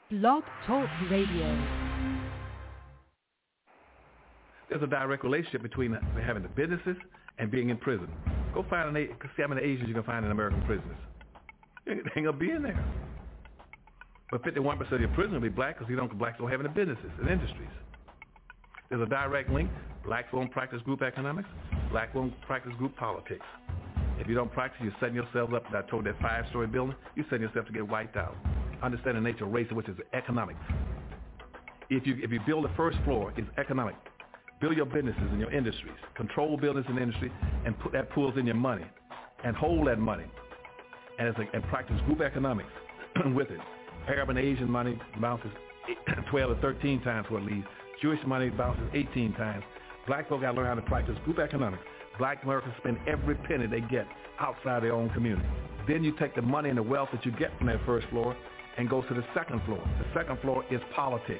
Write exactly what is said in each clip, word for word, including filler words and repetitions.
Blog Talk Radio. There's a direct relationship between having the businesses and being in prison. Go find an, see how many Asians you can find in American prisons. They ain't gonna be in there. But fifty-one percent of your prisoners will be black because you don't blacks don't have any businesses and industries. There's a direct link. Blacks won't practice group economics. Black won't practice group politics. If you don't practice, you're setting yourself up. I told that five-story building, you're setting yourself to get wiped out. Understand the nature of race, which is economics. If you if you build the first floor, it's economic. Build your businesses and your industries. Control business and industry, and put that pulls in your money, and hold that money, and it's a, and practice group economics with it. Arab and Asian money bounces twelve to thirteen times what it leaves. Jewish money bounces eighteen times. Black folk got to learn how to practice group economics. Black Americans spend every penny they get outside their own community. Then you take the money and the wealth that you get from that first floor and go to the second floor. The second floor is politics.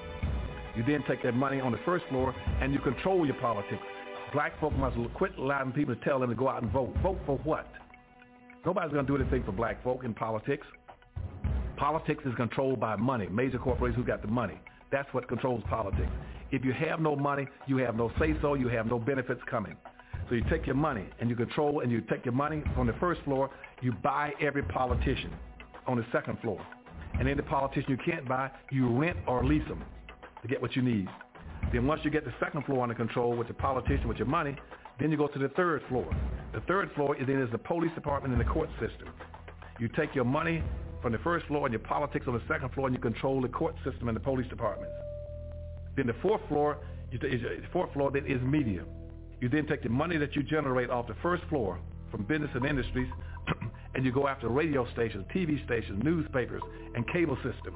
You then take that money on the first floor and you control your politics. Black folk must quit allowing people to tell them to go out and vote. Vote for what? Nobody's going to do anything for black folk in politics. Politics is controlled by money, major corporations who got the money. That's what controls politics. If you have no money, you have no say-so, you have no benefits coming. So you take your money and you control, and you take your money from the first floor, you buy every politician on the second floor. And any politician you can't buy, you rent or lease them to get what you need. Then once you get the second floor under control with the politician, with your money, then you go to the third floor. The third floor is then is the police department and the court system. You take your money from the first floor and your politics on the second floor, and you control the court system and the police departments. Then the fourth floor, you t- the fourth floor then is media. You then take the money that you generate off the first floor from business and industries, and you go after radio stations, T V stations, newspapers, and cable systems,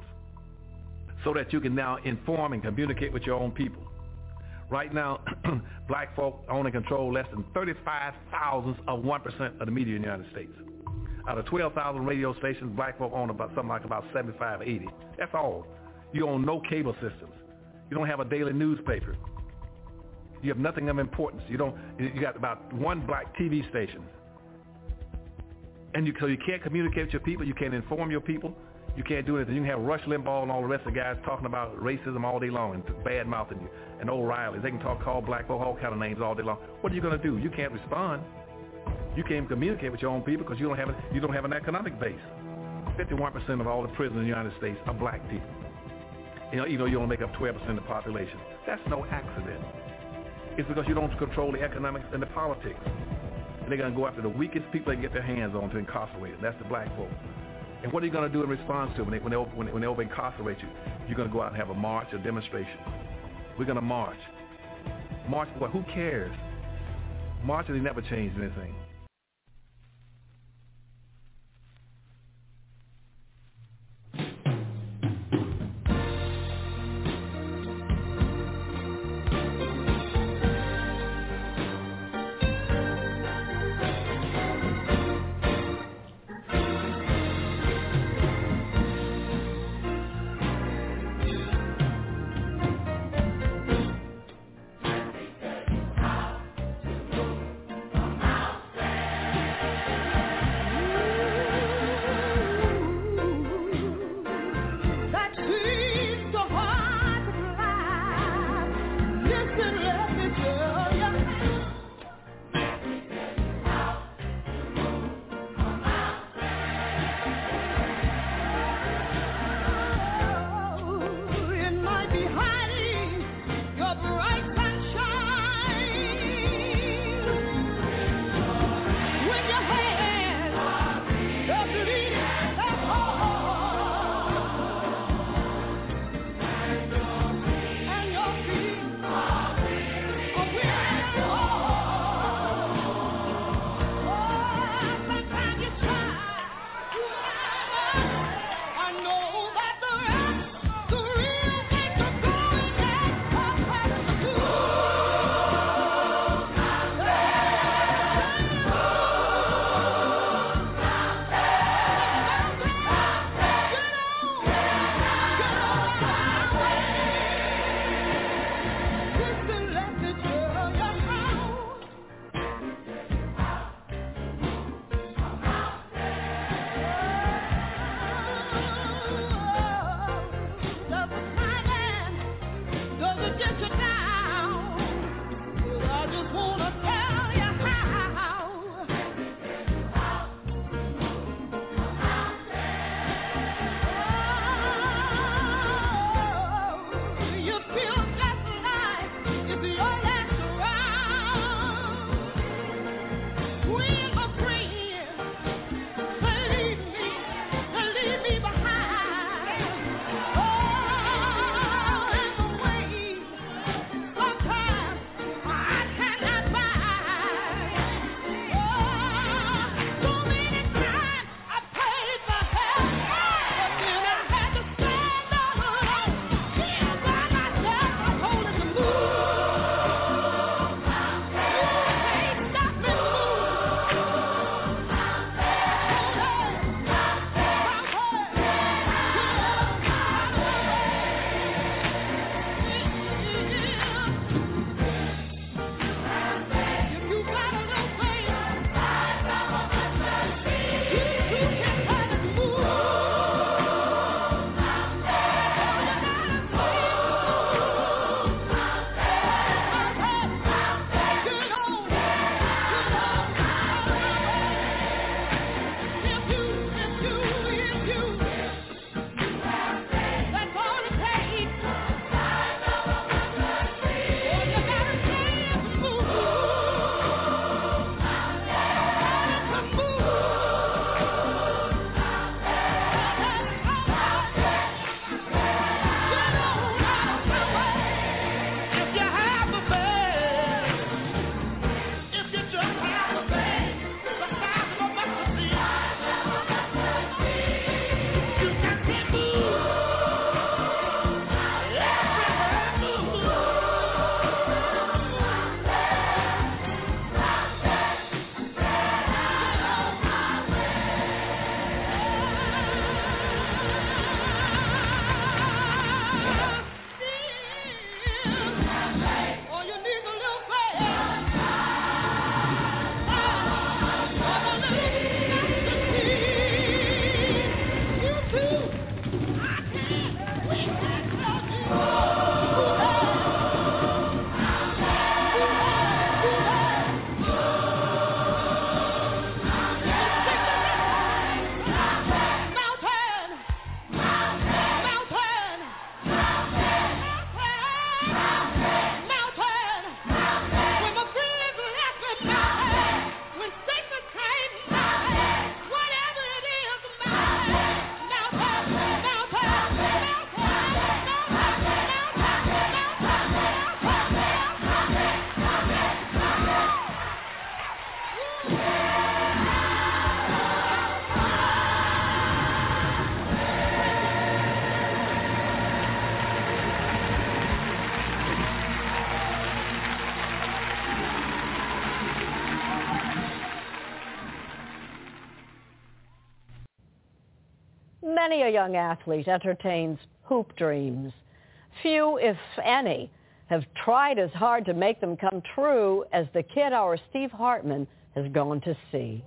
so that you can now inform and communicate with your own people. Right now, black folk own and control less than thirty-five thousandths of one percent of the media in the United States. Out of twelve thousand radio stations, black folk own about something like about seventy-five, eighty. That's all. You own no cable systems. You don't have a daily newspaper. You have nothing of importance. You don't. You got about one black T V station, and you so you can't communicate with your people. You can't inform your people. You can't do anything. You can have Rush Limbaugh and all the rest of the guys talking about racism all day long and bad mouthing you, and O'Reilly. They can talk, call black folk all kind of names all day long. What are you going to do? You can't respond. You can't communicate with your own people because you don't have a, you don't have an economic base. fifty-one percent of all the prisoners in the United States are black people. You know, even though you only make up twelve percent of the population. That's no accident. It's because you don't control the economics and the politics. And they're going to go after the weakest people they can get their hands on to incarcerate them. That's the black folk. And what are you going to do in response to it when they, when they, when they, when they over incarcerate you? You're going to go out and have a march, a demonstration. We're going to march. March for what? Who cares? Marching, they never changed anything. Many a young athlete entertains hoop dreams. Few, if any, have tried as hard to make them come true as the kid our Steve Hartman has gone to see.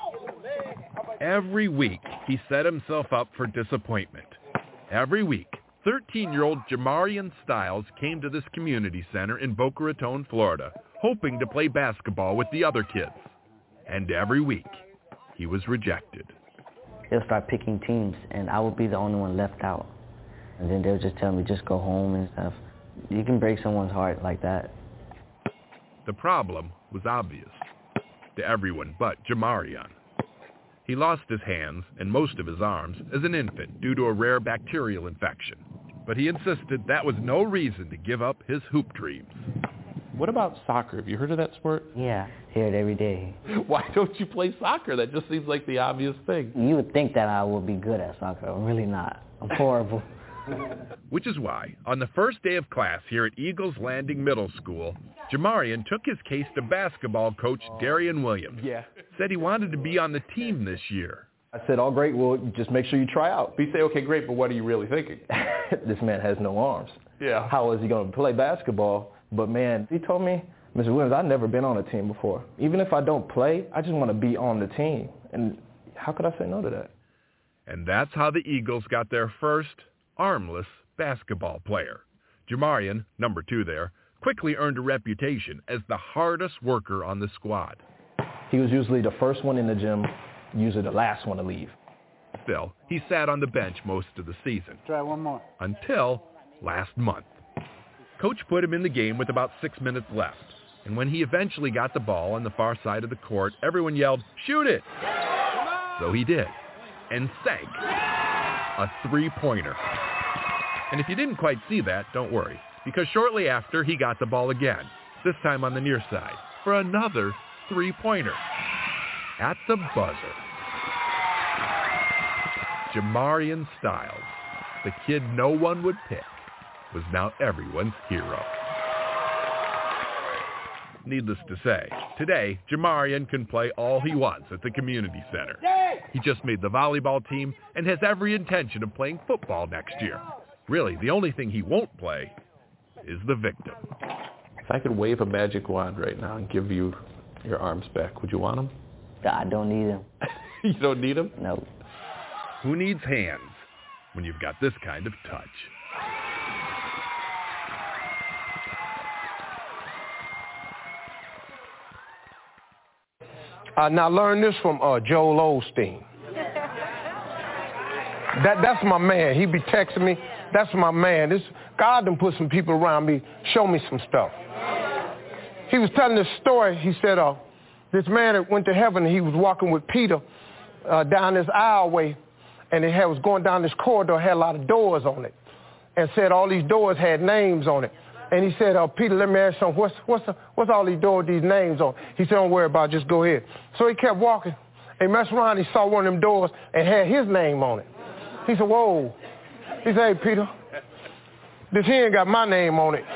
Every week, he set himself up for disappointment. Every week, thirteen-year-old Jamarian Styles came to this community center in Boca Raton, Florida, hoping to play basketball with the other kids. And every week, he was rejected. They'll start picking teams, and I would be the only one left out. And then they'll just tell me, just go home and stuff. You can break someone's heart like that. The problem was obvious to everyone but Jamarian. He lost his hands and most of his arms as an infant due to a rare bacterial infection. But he insisted that was no reason to give up his hoop dreams. What about soccer? Have you heard of that sport? Yeah, hear it every day. Why don't you play soccer? That just seems like the obvious thing. You would think that I would be good at soccer. I'm really not. I'm horrible. Which is why, on the first day of class here at Eagles Landing Middle School, Jamarian took his case to basketball coach Darian Williams. Yeah. Said he wanted to be on the team this year. I said, oh, great, well, just make sure you try out. But you say, okay, great, but what are you really thinking? This man has no arms. Yeah. How is he going to play basketball? But, man, he told me, Mister Williams, I've never been on a team before. Even if I don't play, I just want to be on the team. And how could I say no to that? And that's how the Eagles got their first armless basketball player. Jamarian, number two there, quickly earned a reputation as the hardest worker on the squad. He was usually the first one in the gym, usually the last one to leave. Still, he sat on the bench most of the season. Try one more. Until last month. Coach put him in the game with about six minutes left. And when he eventually got the ball on the far side of the court, everyone yelled, "Shoot it!" So he did. And sank a three-pointer. And if you didn't quite see that, don't worry, because shortly after he got the ball again, this time on the near side, for another three-pointer. At the buzzer. Jamarian Styles, the kid no one would pick, was now everyone's hero. Needless to say, today, Jamarian can play all he wants at the community center. He just made the volleyball team and has every intention of playing football next year. Really, the only thing he won't play is the victim. If I could wave a magic wand right now and give you your arms back, would you want them? I don't need them. You don't need them? No. Who needs hands when you've got this kind of touch? Uh, now learn this from uh, Joel Osteen. That that's my man. He be texting me. That's my man. This God done put some people around me, show me some stuff. He was telling this story. He said, uh, this man that went to heaven, he was walking with Peter uh, down this aisleway, and it had, was going down this corridor, had a lot of doors on it, and said all these doors had names on it. And he said, uh, Peter, let me ask you something. What's, what's, the, what's all these doors, these names on? He said, don't worry about it. Just go ahead. So he kept walking. And he messed around. He saw one of them doors and had his name on it. He said, whoa. He said, hey, Peter, this here ain't got my name on it.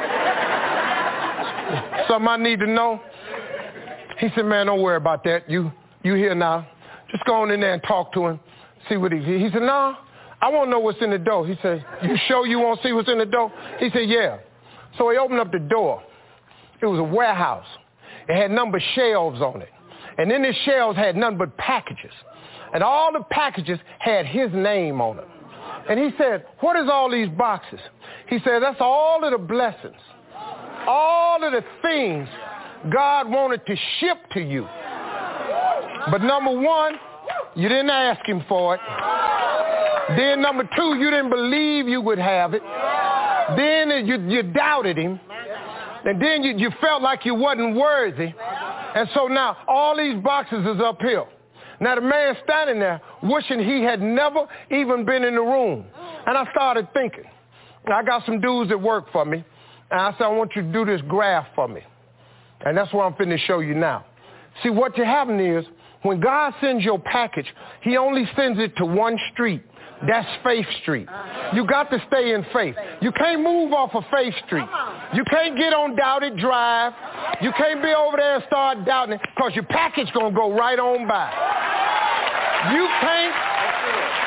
Something I need to know? He said, man, don't worry about that. You you here now. Just go on in there and talk to him. See what he He said, no, I want to know what's in the door. He said, you sure you want to see what's in the door? He said, yeah. So he opened up the door. It was a warehouse. It had numbered shelves on it. And in the shelves had none but packages. And all the packages had his name on them. And he said, what is all these boxes? He said, that's all of the blessings, all of the things God wanted to ship to you. But number one, you didn't ask him for it. Then number two, you didn't believe you would have it. Then you, you doubted him. And then you, you felt like you wasn't worthy. And so now all these boxes is up here. Now the man standing there wishing he had never even been in the room. And I started thinking, I got some dudes that work for me. And I said, I want you to do this graph for me. And that's what I'm finna show you now. See, what happening is when God sends your package, he only sends it to one street. That's Faith Street. You got to stay in faith. You can't move off of Faith Street. You can't get on Doubted Drive. You can't be over there and start doubting it because your package going to go right on by. You can't,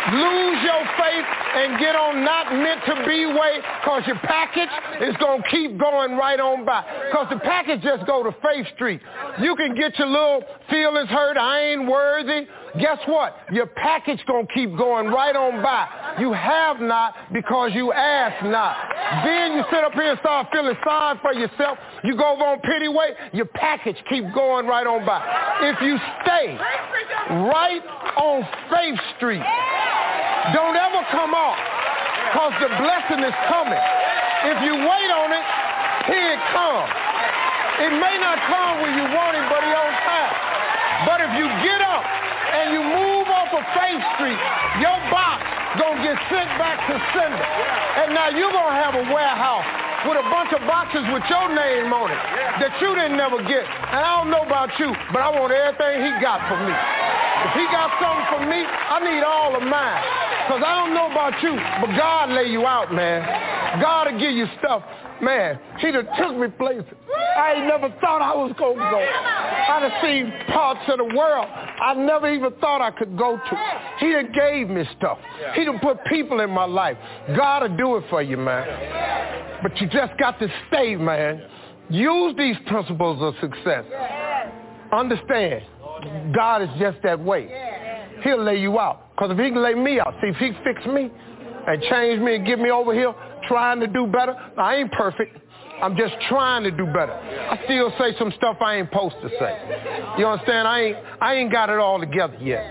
lose your faith and get on not meant to be way, because your package is going to keep going right on by. Because the package just go to Faith Street. You can get your little feelings hurt, I ain't worthy. Guess what? Your package going to keep going right on by. You have not because you ask not. Then you sit up here and start feeling sorry for yourself. You go over on pity way, your package keep going right on by. If you stay right on Faith Street, don't ever come off, because the blessing is coming. If you wait on it, here it comes. It may not come when you want it, but it's on time. But if you get up and you move off of Faith Street, your box gonna get sent back to sender. And now you're gonna have a warehouse with a bunch of boxes with your name on it that you didn't never get. And I don't know about you, but I want everything he got for me. If he got something for me, I need all of mine. Because I don't know about you, but God lay you out, man. God will give you stuff. Man, he done took me places I ain't never thought I was going to go. I done seen parts of the world I never even thought I could go to. He done gave me stuff. He done put people in my life. God will do it for you, man. But you just got to stay, man. Use these principles of success. Understand, God is just that way. He'll lay you out. Because if he can lay me out, see, if he fix me and change me and get me over here trying to do better, I ain't perfect. I'm just trying to do better. I still say some stuff I ain't supposed to say. You understand? I ain't, I ain't got it all together yet.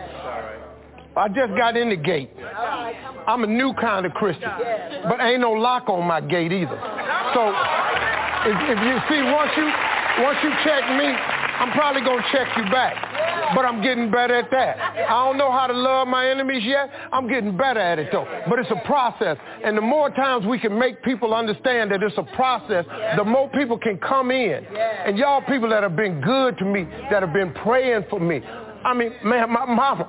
I just got in the gate. I'm a new kind of Christian, but ain't no lock on my gate either. So if, if you see, once you, once you check me, I'm probably going to check you back. But I'm getting better at that. I don't know how to love my enemies yet. I'm getting better at it, though. But it's a process. And the more times we can make people understand that it's a process, the more people can come in. And y'all people that have been good to me, that have been praying for me. I mean, man, my mama,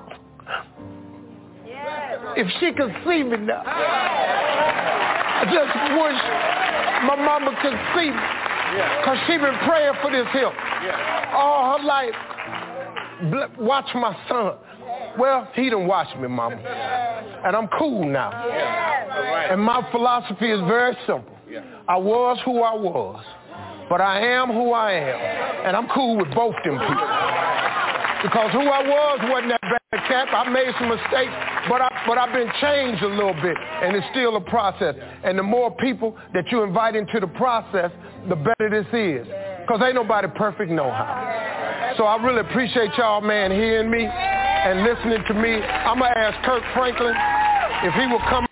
if she could see me now, I just wish my mama could see me. Because she been praying for this here all her life. Watch my son. Well, he done watched me, mama. And I'm cool now. And my philosophy is very simple. I was who I was, but I am who I am. And I'm cool with both them people. Because who I was wasn't that bad, cat. I made some mistakes, but, I, but I've been changed a little bit, and it's still a process. And the more people that you invite into the process, the better this is. Because ain't nobody perfect no how. So I really appreciate y'all, man, hearing me and listening to me. I'm going to ask Kirk Franklin if he will come.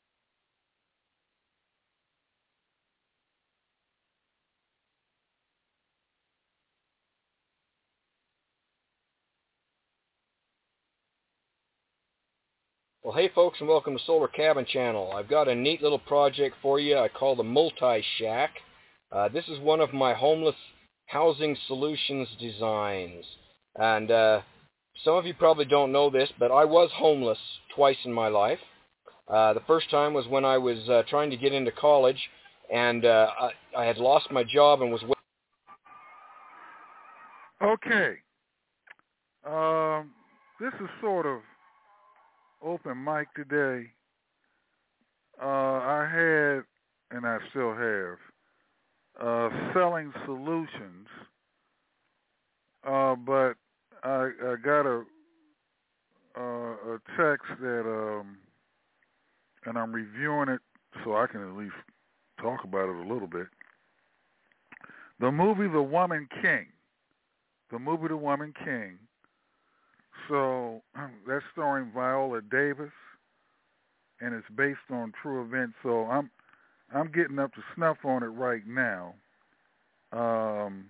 Well, hey, folks, and welcome to Solar Cabin Channel. I've got a neat little project for you I call the Multi-Shack. Uh, this is one of my homeless housing solutions designs. And uh, some of you probably don't know this, but I was homeless twice in my life. Uh, the first time was when I was uh, trying to get into college, and uh, I, I had lost my job and was... Okay. Um, this is sort of open mic today. Uh, I had, and I still have, uh, selling solutions, uh, but I, I got a, uh, a text that, um, and I'm reviewing it so I can at least talk about it a little bit. The movie The Woman King. The movie The Woman King. So that's starring Viola Davis, and it's based on true events. So I'm I'm getting up to snuff on it right now. Um,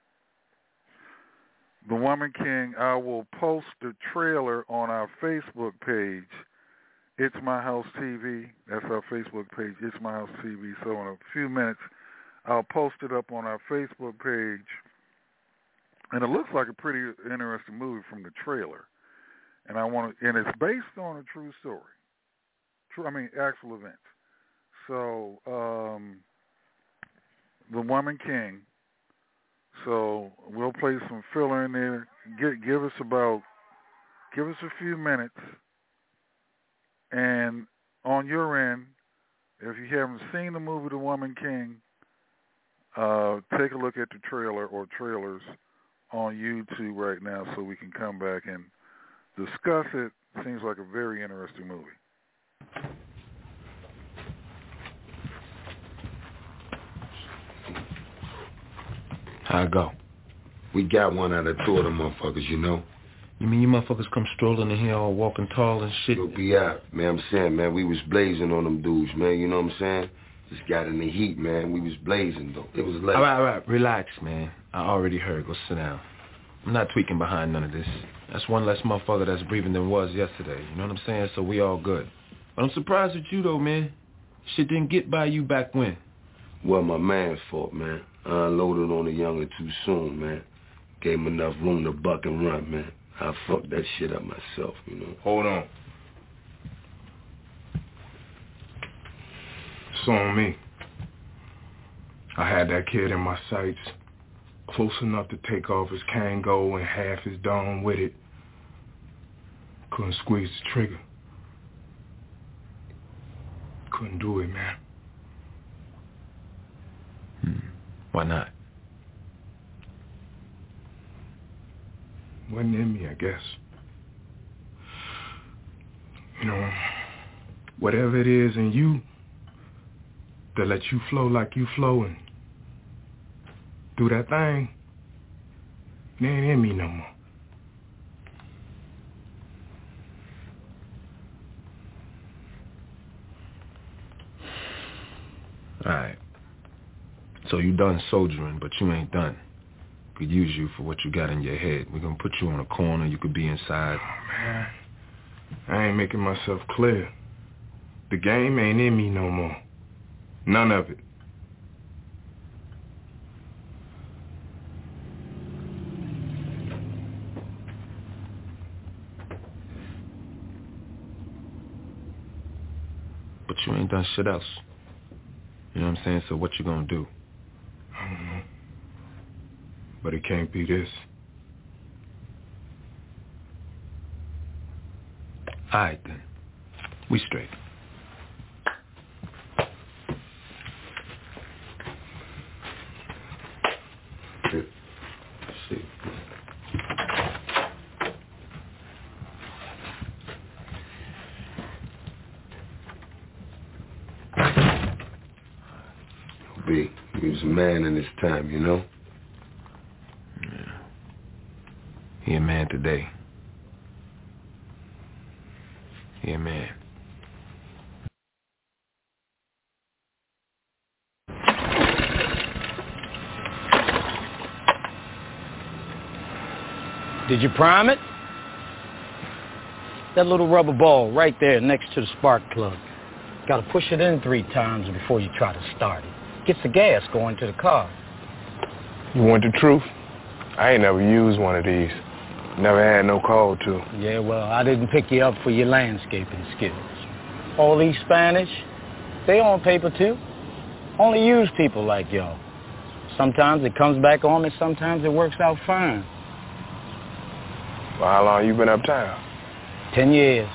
The Woman King. I will post the trailer on our Facebook page. It's My House T V. That's our Facebook page. It's My House T V. So in a few minutes, I'll post it up on our Facebook page. And it looks like a pretty interesting movie from the trailer. And I want to, and it's based on a true story. True, I mean, actual events. So, um, The Woman King. So we'll play some filler in there. Give, give us about, give us a few minutes, And on your end, if you haven't seen the movie The Woman King, uh, take a look at the trailer or trailers on YouTube right now so we can come back and discuss it. Seems like a very interesting movie. How it go? We got one out of two of them motherfuckers, you know. You mean you motherfuckers come strolling in here all walking tall and shit? You'll be out, man. I'm saying, man, we was blazing on them dudes, man. You know what I'm saying? Just got in the heat, man. We was blazing, though. It was late. All right, all right. Relax, man. I already heard. Go sit down. I'm not tweaking behind none of this. That's one less motherfucker that's breathing than was yesterday. You know what I'm saying? So we all good. But I'm surprised at you, though, man. Shit didn't get by you back when. Well, my man's fault, man. I unloaded on the younger too soon, man. Gave him enough room to buck and run, man. I fucked that shit up myself, you know. Hold on. It's on me. I had that kid in my sights, close enough to take off his Kango and half his dome with it. Couldn't squeeze the trigger. Couldn't do it, man. Hmm. Why not? Wasn't in me, I guess. You know, whatever it is in you that lets you flow like you flow and do that thing, it ain't in me no more. Alright. So you done soldiering, but you ain't done. Could use you for what you got in your head. We're gonna put you on a corner, you could be inside. Oh, man. I ain't making myself clear. The game ain't in me no more. None of it. But you ain't done shit else. You know what I'm saying? So what you gonna do? I don't know. But it can't be this. All right, then. We straight. Let's see. B, he was a man in his time, you know? He a man today. He a man. Did you prime it? That little rubber ball right there next to the spark plug. Got to push it in three times before you try to start it. Gets the gas going to the car. You want the truth? I ain't never used one of these. Never had no call to. Yeah, well, I didn't pick you up for your landscaping skills. All these Spanish, they on paper too. Only use people like y'all. Sometimes it comes back on me, sometimes it works out fine. Well, how long you been uptown? Ten years.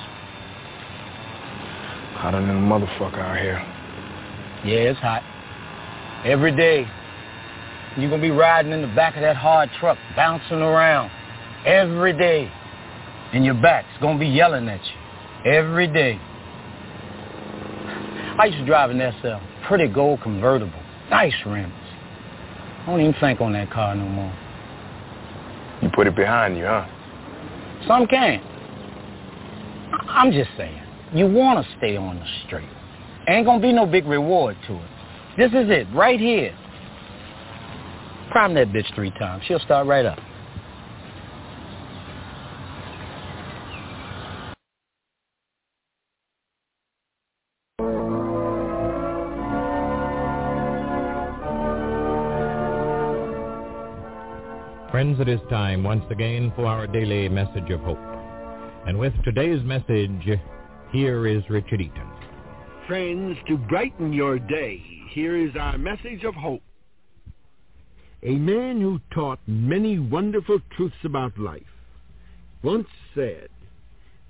Hotter than a motherfucker out here. Yeah, it's hot. Every day. You're going to be riding in the back of that hard truck, bouncing around. Every day. And your back's going to be yelling at you. Every day. I used to drive an S L. Pretty gold convertible. Nice rims. I don't even think on that car no more. You put it behind you, huh? Some can. I'm just saying. You want to stay on the straight. Ain't going to be no big reward to it. This is it, right here. Prime that bitch three times. She'll start right up. Friends, it is time once again for our daily message of hope. And with today's message, here is Richard Eaton. Friends, to brighten your day, here is our message of hope. A man who taught many wonderful truths about life once said,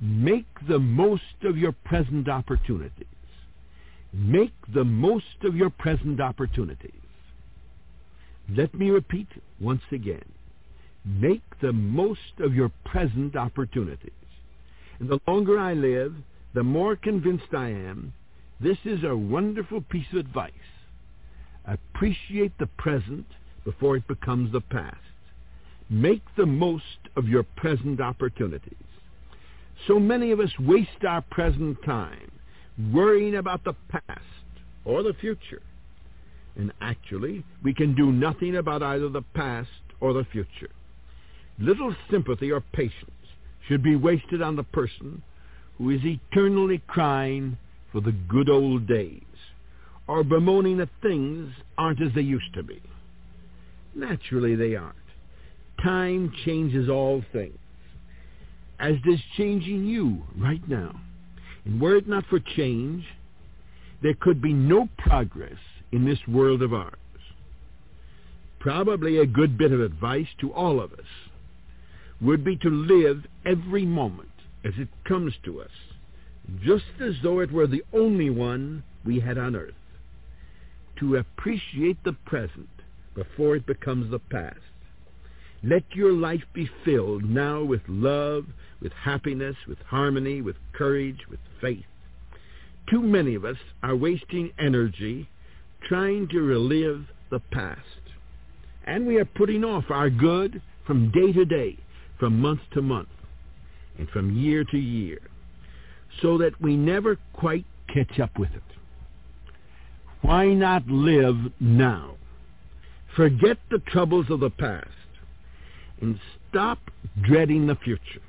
Make the most of your present opportunities. Make the most of your present opportunities. Let me repeat once again. Make the most of your present opportunities. And the longer I live, the more convinced I am this is a wonderful piece of advice. Appreciate the present before it becomes the past. Make the most of your present opportunities. So many of us waste our present time worrying about the past or the future. And actually, we can do nothing about either the past or the future. Little sympathy or patience should be wasted on the person who is eternally crying for the good old days, or bemoaning that things aren't as they used to be. Naturally, they aren't. Time changes all things, as does changing you right now. And were it not for change, there could be no progress in this world of ours. Probably a good bit of advice to all of us would be to live every moment as it comes to us, just as though it were the only one we had on earth. To appreciate the present before it becomes the past. Let your life be filled now with love, with happiness, with harmony, with courage, with faith. Too many of us are wasting energy trying to relive the past. And we are putting off our good from day to day, from month to month, and from year to year, so that we never quite catch up with it. Why not live now? Forget the troubles of the past and stop dreading the future.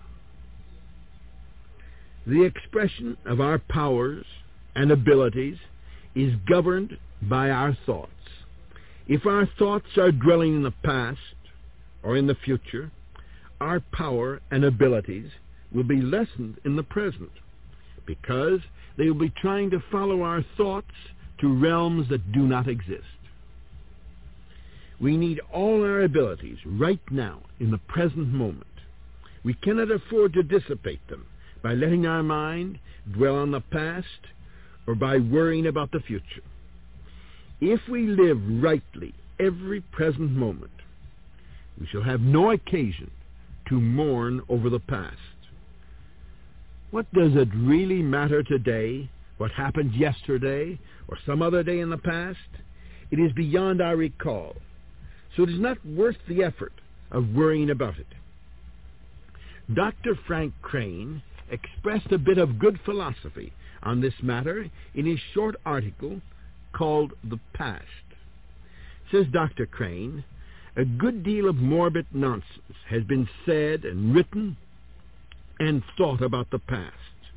The expression of our powers and abilities is governed by our thoughts. If our thoughts are dwelling in the past or in the future, our power and abilities will be lessened in the present, because they will be trying to follow our thoughts to realms that do not exist. We need all our abilities right now in the present moment. We cannot afford to dissipate them by letting our mind dwell on the past or by worrying about the future. If we live rightly every present moment, we shall have no occasion to mourn over the past. What does it really matter today, what happened yesterday or some other day in the past? It is beyond our recall, so it is not worth the effort of worrying about it. Doctor Frank Crane expressed a bit of good philosophy on this matter in his short article called The Past. Says Doctor Crane, a good deal of morbid nonsense has been said and written and thought about the past.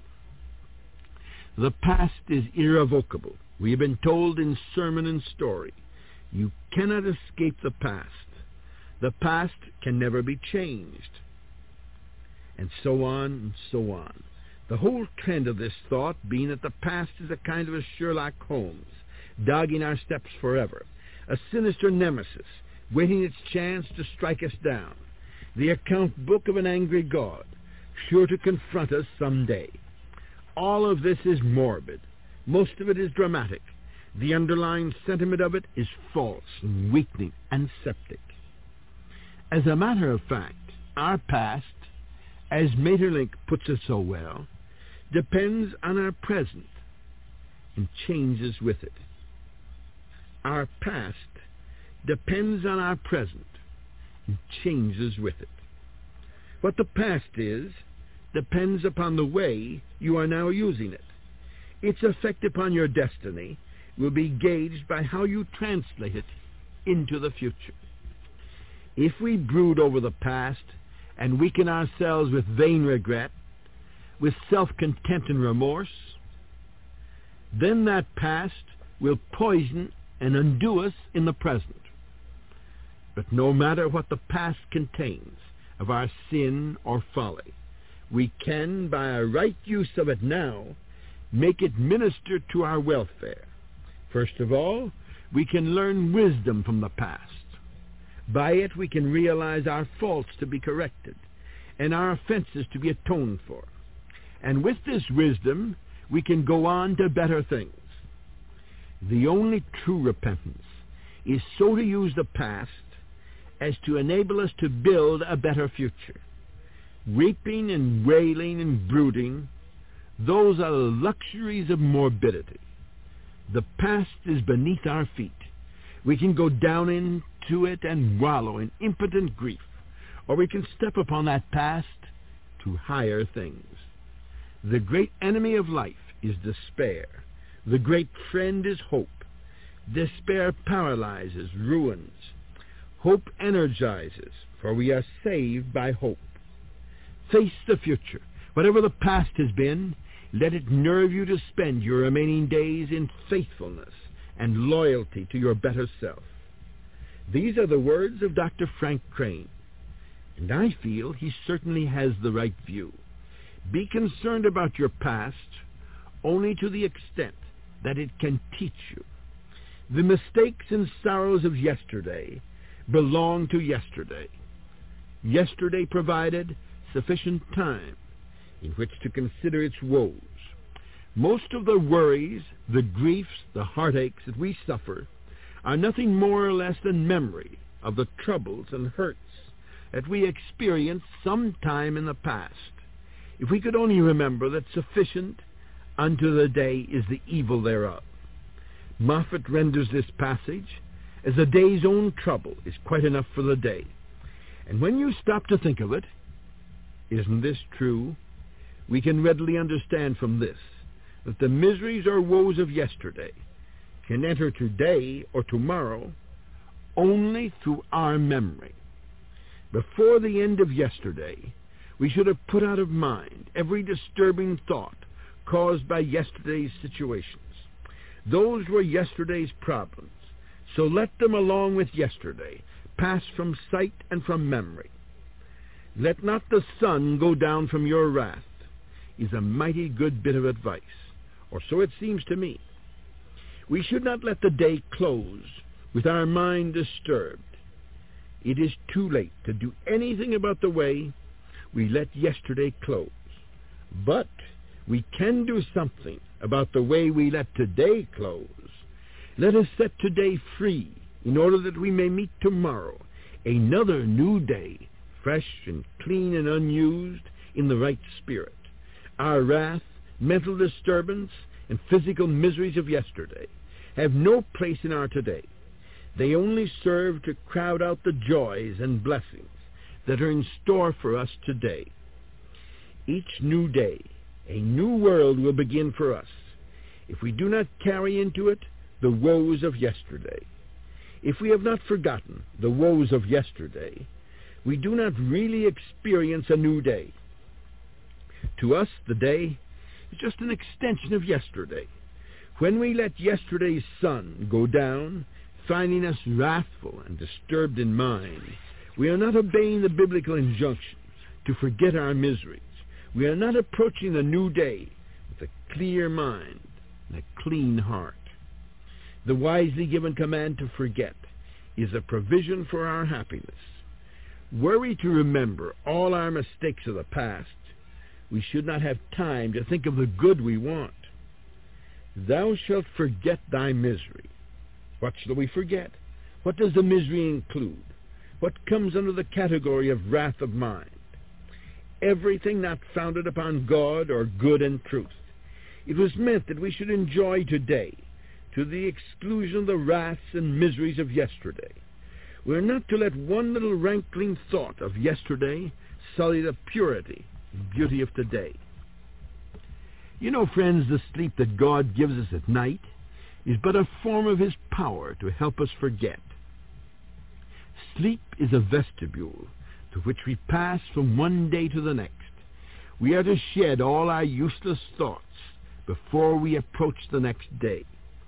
The past is irrevocable. We have been told in sermon and story, you cannot escape the past. The past can never be changed. And so on and so on. The whole trend of this thought being that the past is a kind of a Sherlock Holmes, dogging our steps forever, a sinister nemesis, waiting its chance to strike us down, the account book of an angry God, sure to confront us someday. All of this is morbid. Most of it is dramatic. The underlying sentiment of it is false and weakening and septic. As a matter of fact, our past, as Maeterlinck puts it so well, depends on our present and changes with it. Our past depends on our present and changes with it. What the past is depends upon the way you are now using it. Its effect upon your destiny will be gauged by how you translate it into the future. If we brood over the past and weaken ourselves with vain regret, with self-contempt and remorse, then that past will poison and undo us in the present. But no matter what the past contains of our sin or folly, we can, by a right use of it now, make it minister to our welfare. First of all, we can learn wisdom from the past. By it we can realize our faults to be corrected and our offenses to be atoned for. And with this wisdom, we can go on to better things. The only true repentance is so to use the past as to enable us to build a better future. Weeping and wailing and brooding, those are the luxuries of morbidity. The past is beneath our feet. We can go down into it and wallow in impotent grief, or we can step upon that past to higher things. The great enemy of life is despair. The great friend is hope. Despair paralyzes, ruins. Hope energizes, for we are saved by hope. Face the future. Whatever the past has been, let it nerve you to spend your remaining days in faithfulness and loyalty to your better self. These are the words of Doctor Frank Crane, and I feel he certainly has the right view. Be concerned about your past only to the extent that it can teach you. The mistakes and sorrows of yesterday belong to yesterday. Yesterday provided sufficient time in which to consider its woes. Most of the worries, the griefs, the heartaches that we suffer are nothing more or less than memory of the troubles and hurts that we experienced some time in the past. If we could only remember that sufficient unto the day is the evil thereof. Moffat renders this passage as a day's own trouble is quite enough for the day. And when you stop to think of it, isn't this true? We can readily understand from this that the miseries or woes of yesterday can enter today or tomorrow only through our memory. Before the end of yesterday, we should have put out of mind every disturbing thought caused by yesterday's situations. Those were yesterday's problems, so let them along with yesterday pass from sight and from memory. Let not the sun go down from your wrath is a mighty good bit of advice, or so it seems to me. We should not let the day close with our mind disturbed. It is too late to do anything about the way we let yesterday close. But we can do something about the way we let today close. Let us set today free in order that we may meet tomorrow, another new day, fresh and clean and unused, in the right spirit. Our wrath, mental disturbance, and physical miseries of yesterday have no place in our today. They only serve to crowd out the joys and blessings that are in store for us today. Each new day, a new world will begin for us if we do not carry into it the woes of yesterday. If we have not forgotten the woes of yesterday, we do not really experience a new day. To us, the day is just an extension of yesterday. When we let yesterday's sun go down, finding us wrathful and disturbed in mind, we are not obeying the biblical injunction to forget our miseries. We are not approaching the new day with a clear mind and a clean heart. The wisely given command to forget is a provision for our happiness. Were we to remember all our mistakes of the past, we should not have time to think of the good we want. Thou shalt forget thy misery. What shall we forget? What does the misery include? What comes under the category of wrath of mind? Everything not founded upon God or good and truth. It was meant that we should enjoy today to the exclusion of the wraths and miseries of yesterday. We are not to let one little rankling thought of yesterday sully the purity and beauty of today. You know, friends, the sleep that God gives us at night is but a form of his power to help us forget. Sleep is a vestibule through which we pass from one day to the next. We are to shed all our useless thoughts before we approach the next day.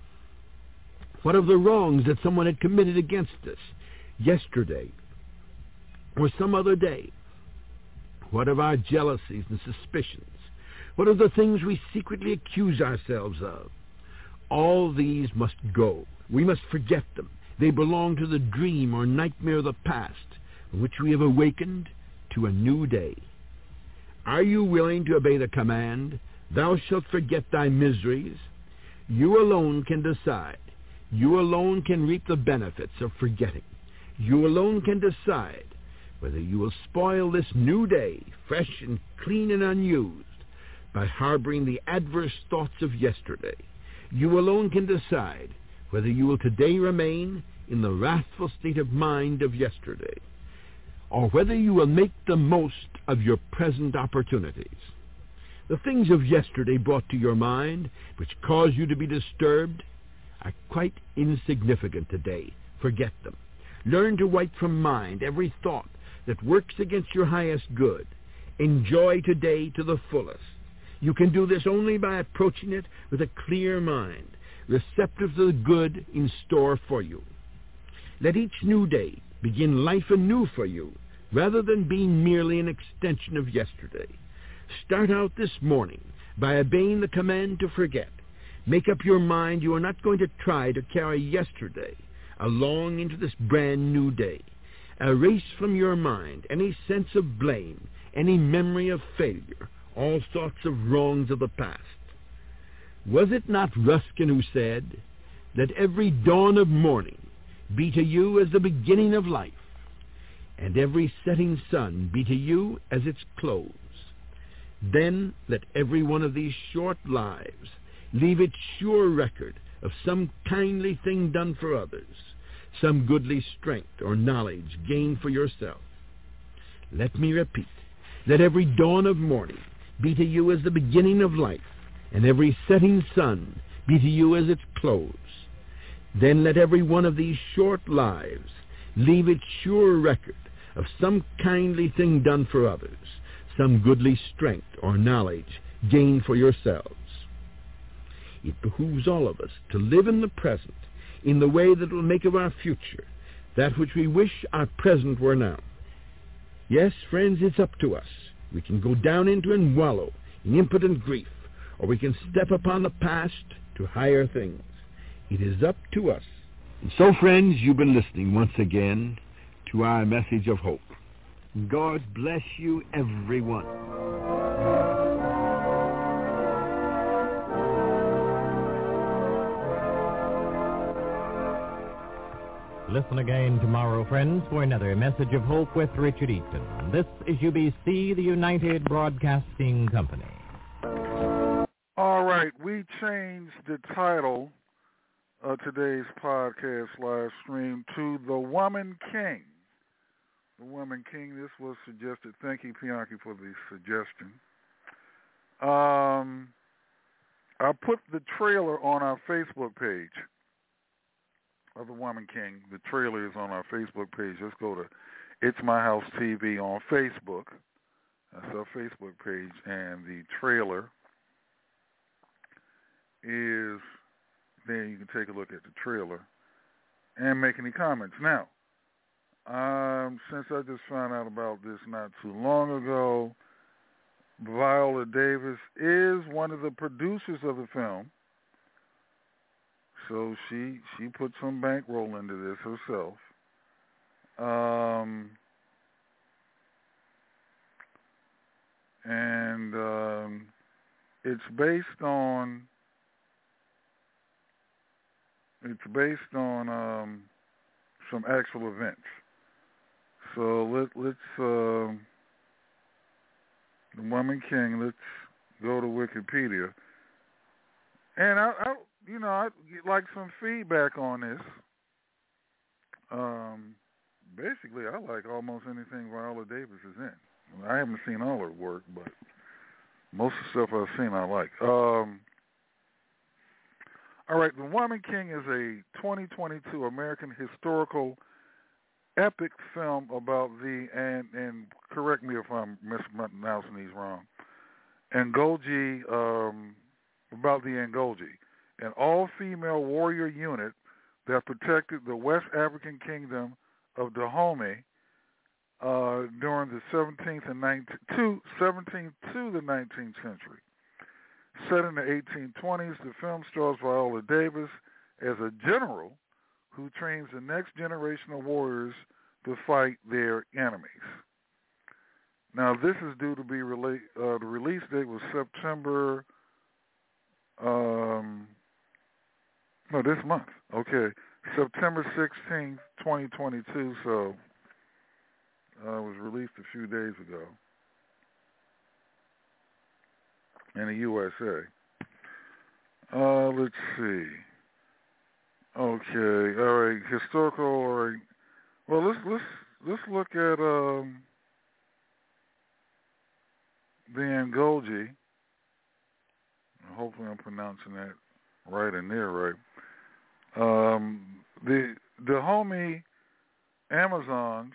What of the wrongs that someone had committed against us yesterday or some other day? What of our jealousies and suspicions? What of the things we secretly accuse ourselves of? All these must go. We must forget them. They belong to the dream or nightmare of the past, from which we have awakened to a new day. Are you willing to obey the command, thou shalt forget thy miseries? You alone can decide. You alone can reap the benefits of forgetting. You alone can decide whether you will spoil this new day, fresh and clean and unused, by harboring the adverse thoughts of yesterday. You alone can decide whether you will today remain in the wrathful state of mind of yesterday, or whether you will make the most of your present opportunities. The things of yesterday brought to your mind, which cause you to be disturbed, are quite insignificant today. Forget them. Learn to wipe from mind every thought that works against your highest good. Enjoy today to the fullest. You can do this only by approaching it with a clear mind, receptive to the good in store for you. Let each new day begin life anew for you, rather than being merely an extension of yesterday. Start out this morning by obeying the command to forget. Make up your mind you are not going to try to carry yesterday along into this brand new day. Erase from your mind any sense of blame, any memory of failure, all thoughts of wrongs of the past. Was it not Ruskin who said, "Let every dawn of morning be to you as the beginning of life, and every setting sun be to you as its close? Then let every one of these short lives leave its sure record of some kindly thing done for others, some goodly strength or knowledge gained for yourself." Let me repeat, let every dawn of morning be to you as the beginning of life, and every setting sun be to you as its close. Then let every one of these short lives leave its sure record of some kindly thing done for others, some goodly strength or knowledge gained for yourselves. It behooves all of us to live in the present in the way that will make of our future that which we wish our present were now. Yes, friends, it's up to us. We can go down into and wallow in impotent grief, or we can step upon the past to higher things. It is up to us. And so, friends, you've been listening once again to our message of hope. God bless you, everyone. Listen again tomorrow, friends, for another message of hope with Richard Easton. This is U B C, the United Broadcasting Company. All right, we changed the title of today's podcast live stream to The Woman King. The Woman King, this was suggested. Thank you, Bianchi, for the suggestion. Um, I put the trailer on our Facebook page of The Woman King. The trailer is on our Facebook page. Just go to It's My House T V on Facebook. That's our Facebook page. And the trailer is there. You can take a look at the trailer and make any comments. Now, um, since I just found out about this not too long ago, Viola Davis is one of the producers of the film. So she she put some bankroll into this herself. Um, and um, it's based on it's based on um, some actual events. So let let's uh, The Woman King. Let's go to Wikipedia. And I. I You know, I'd like some feedback on this. Um, basically, I like almost anything Viola Davis is in. I haven't seen all her work, but most of the stuff I've seen I like. Um, all right, The Woman King is a twenty twenty-two American historical epic film about the, and, and correct me if I'm mispronouncing these wrong, Ngozi, um, about the Ngozi, an all-female warrior unit that protected the West African kingdom of Dahomey uh, during the seventeenth and nineteenth to seventeenth to the nineteenth century. Set in the eighteen twenties, the film stars Viola Davis as a general who trains the next generation of warriors to fight their enemies. Now, this is due to be rela- uh, the release date was September, um, no, this month. Okay, September sixteenth, twenty twenty-two, so uh, it was released a few days ago in the U S A. Uh, let's see. Okay, all right, historical, all right. Well, let's, let's, let's look at... Um, the Ngulji, hopefully I'm pronouncing that right and near right. Um, the Dahomey Amazons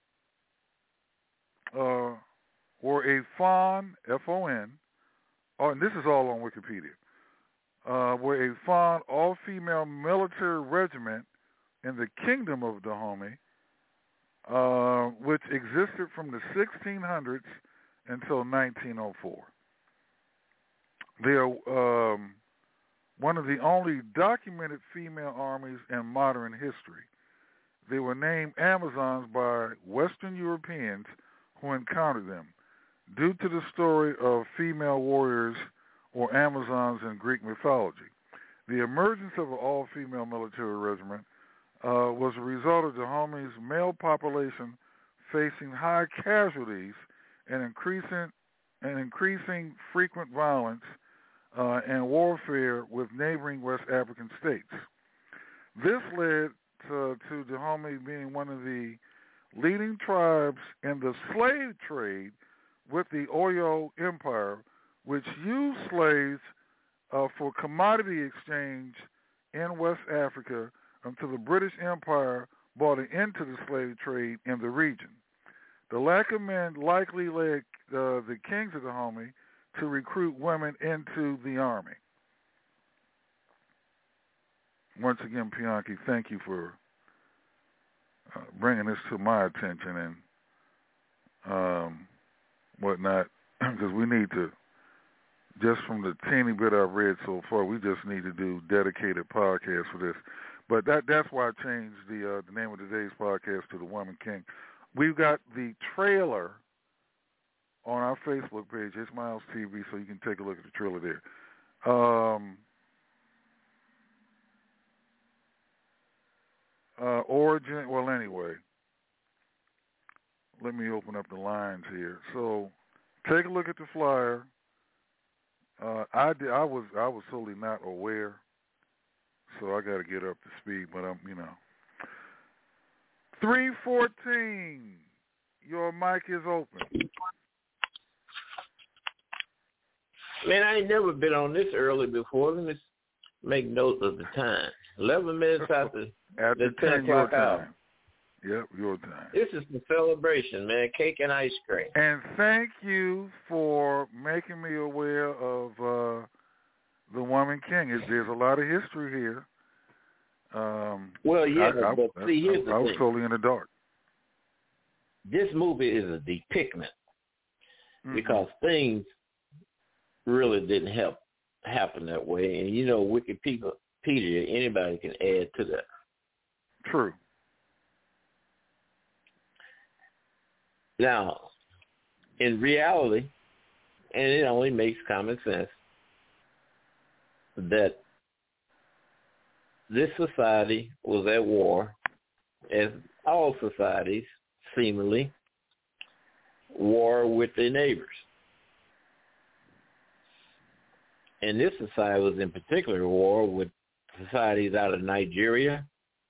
uh, were a Fon, F O N, oh, and this is all on Wikipedia, uh, were a Fon all-female military regiment in the Kingdom of Dahomey, uh, which existed from the sixteen hundreds until nineteen oh four. They are um, one of the only documented female armies in modern history. They were named Amazons by Western Europeans who encountered them, due to the story of female warriors or Amazons in Greek mythology. The emergence of an all-female military regiment uh, was a result of Dahomey's male population facing high casualties and increasing and increasing frequent violence uh, and warfare with neighboring West African states. This led to, to Dahomey being one of the leading tribes in the slave trade with the Oyo Empire, which used slaves uh, for commodity exchange in West Africa until the British Empire brought an end to the slave trade in the region. The lack of men likely led uh, the kings of Dahomey to recruit women into the army. Once again, Pianki, thank you for uh, bringing this to my attention and um, whatnot, because we need to, just from the teeny bit I've read so far, we just need to do dedicated podcasts for this. But that that's why I changed the uh, the name of today's podcast to The Woman King. We've got the trailer on our Facebook page, It's My House T V, so you can take a look at the trailer there. Um, uh, origin, well, anyway, let me open up the lines here. So, take a look at the flyer. Uh, I did, I was I was totally not aware, so I got to get up to speed. But I'm, you know. three fourteen, your mic is open. Man, I ain't never been on this early before. Let me make note of the time. eleven minutes after, after the ten o'clock hour. Yep, your time. This is the celebration, man, cake and ice cream. And thank you for making me aware of uh, The Woman King. There's a lot of history here. Um, well, yeah, I, I, but I, see, here's I, the I was thing. totally in the dark. This movie is a depiction mm-hmm. because things really didn't help happen that way. And, you know, Wikipedia, anybody can add to that. True. Now, in reality, and it only makes common sense, that this society was at war, as all societies seemingly war with their neighbors. And this society was in particular war with societies out of Nigeria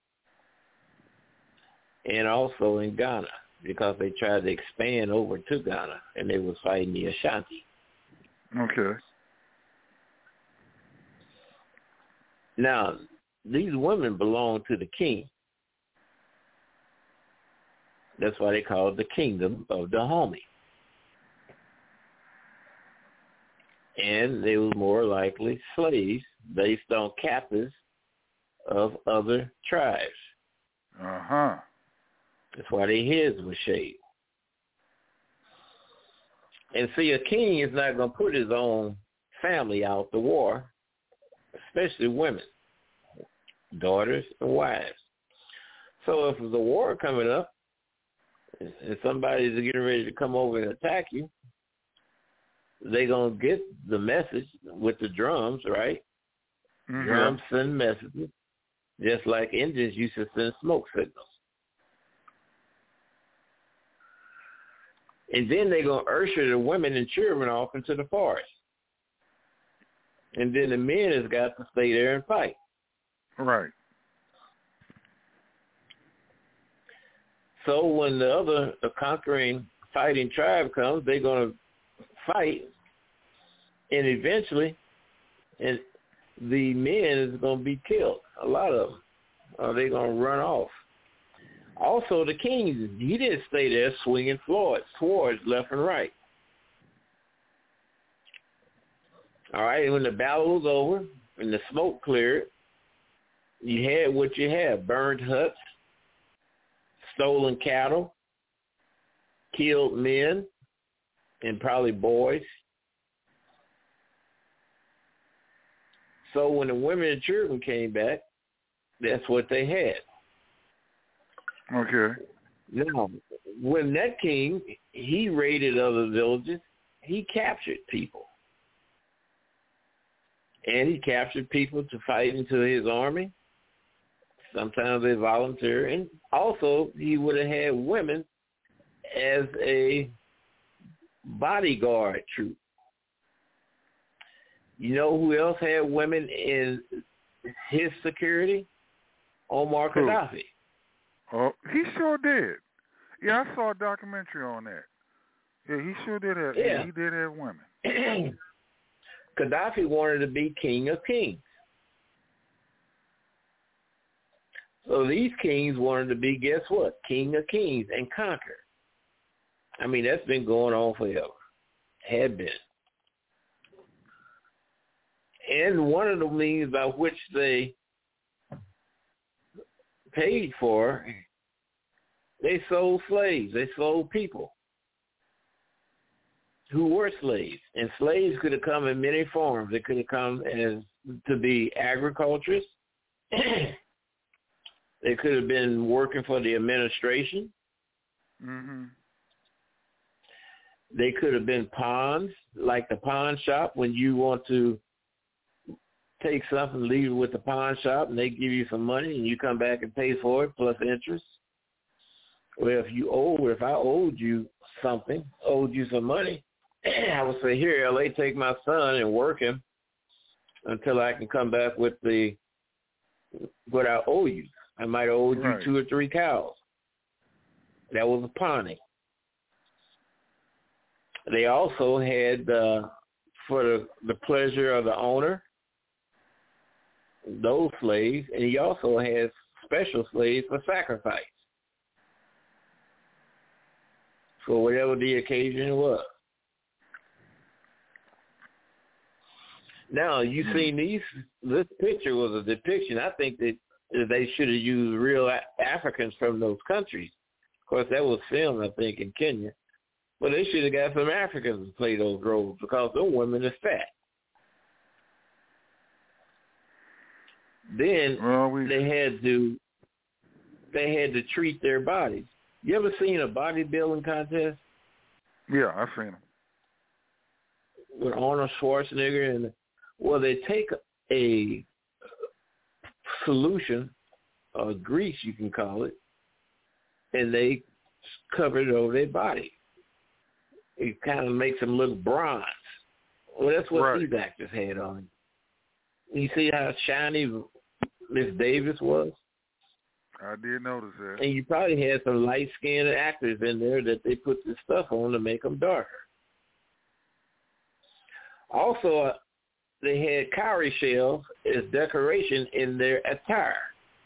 and also in Ghana, because they tried to expand over to Ghana and they was fighting the Ashanti. Okay. Now, these women belong to the king. That's why they call it the Kingdom of Dahomey. And they were more likely slaves based on captives of other tribes. Uh-huh. That's why their heads were shaved. And see, a king is not going to put his own family out to war, especially women, daughters and wives. So if there's a war coming up, and somebody's getting ready to come over and attack you, they're going to get the message with the drums, right? Mm-hmm. Drums send messages, just like engines used to send smoke signals. And then they're going to usher the women and children off into the forest. And then the men has got to stay there and fight. Right. So when the other the conquering fighting tribe comes, they're going to fight, and eventually, and the men is going to be killed. A lot of them, or they're going to run off. Also, the king, he didn't stay there swinging swords, swords left and right. All right, when the battle was over and the smoke cleared, you had what you had: burned huts, stolen cattle, killed men, and probably boys. So when the women and children came back, that's what they had. Okay. Now, when that king, he raided other villages, he captured people. And he captured people to fight into his army. Sometimes they volunteer. And also, he would have had women as a bodyguard troop. You know who else had women in his security? Omar Who? Gaddafi. Oh, he sure did. Yeah, I saw a documentary on that. Yeah, he sure did have. Yeah, Yeah. he did have women. Gaddafi wanted to be king of kings. So these kings wanted to be, guess what? King of kings and conquer. I mean, that's been going on forever. Had been. And one of the means by which they paid for, they sold slaves. They sold people who were slaves. And slaves could have come in many forms. They could have come as to be agriculturists. They could have been working for the administration. Mm-hmm. They could have been pawns, like the pawn shop, when you want to take something, leave it with the pawn shop, and they give you some money, and you come back and pay for it plus interest. Well, if you owe, if I owed you something, owed you some money, I would say, here, L A, take my son and work him until I can come back with the what I owe you. I might owe you Right. two or three cows. That was a pawning. They also had, uh, for the, the pleasure of the owner, those slaves, and he also has special slaves for sacrifice, for whatever the occasion was. Now, you seen these, this picture was a depiction. I think that they should have used real Africans from those countries. Of course, that was filmed, I think, in Kenya. But they should have got some Africans to play those roles because those women are fat. Then well, we... they had to they had to treat their bodies. You ever seen a bodybuilding contest? Yeah, I've seen them. With Arnold Schwarzenegger, and well, they take a solution, or grease you can call it, and they cover it over their body. It kind of makes them look bronze. Well, that's what right. these actors had on. You see how shiny Miss Davis was? I did notice that. And you probably had some light-skinned actors in there that they put this stuff on to make them darker. Also, uh, they had cowrie shells as decoration in their attire.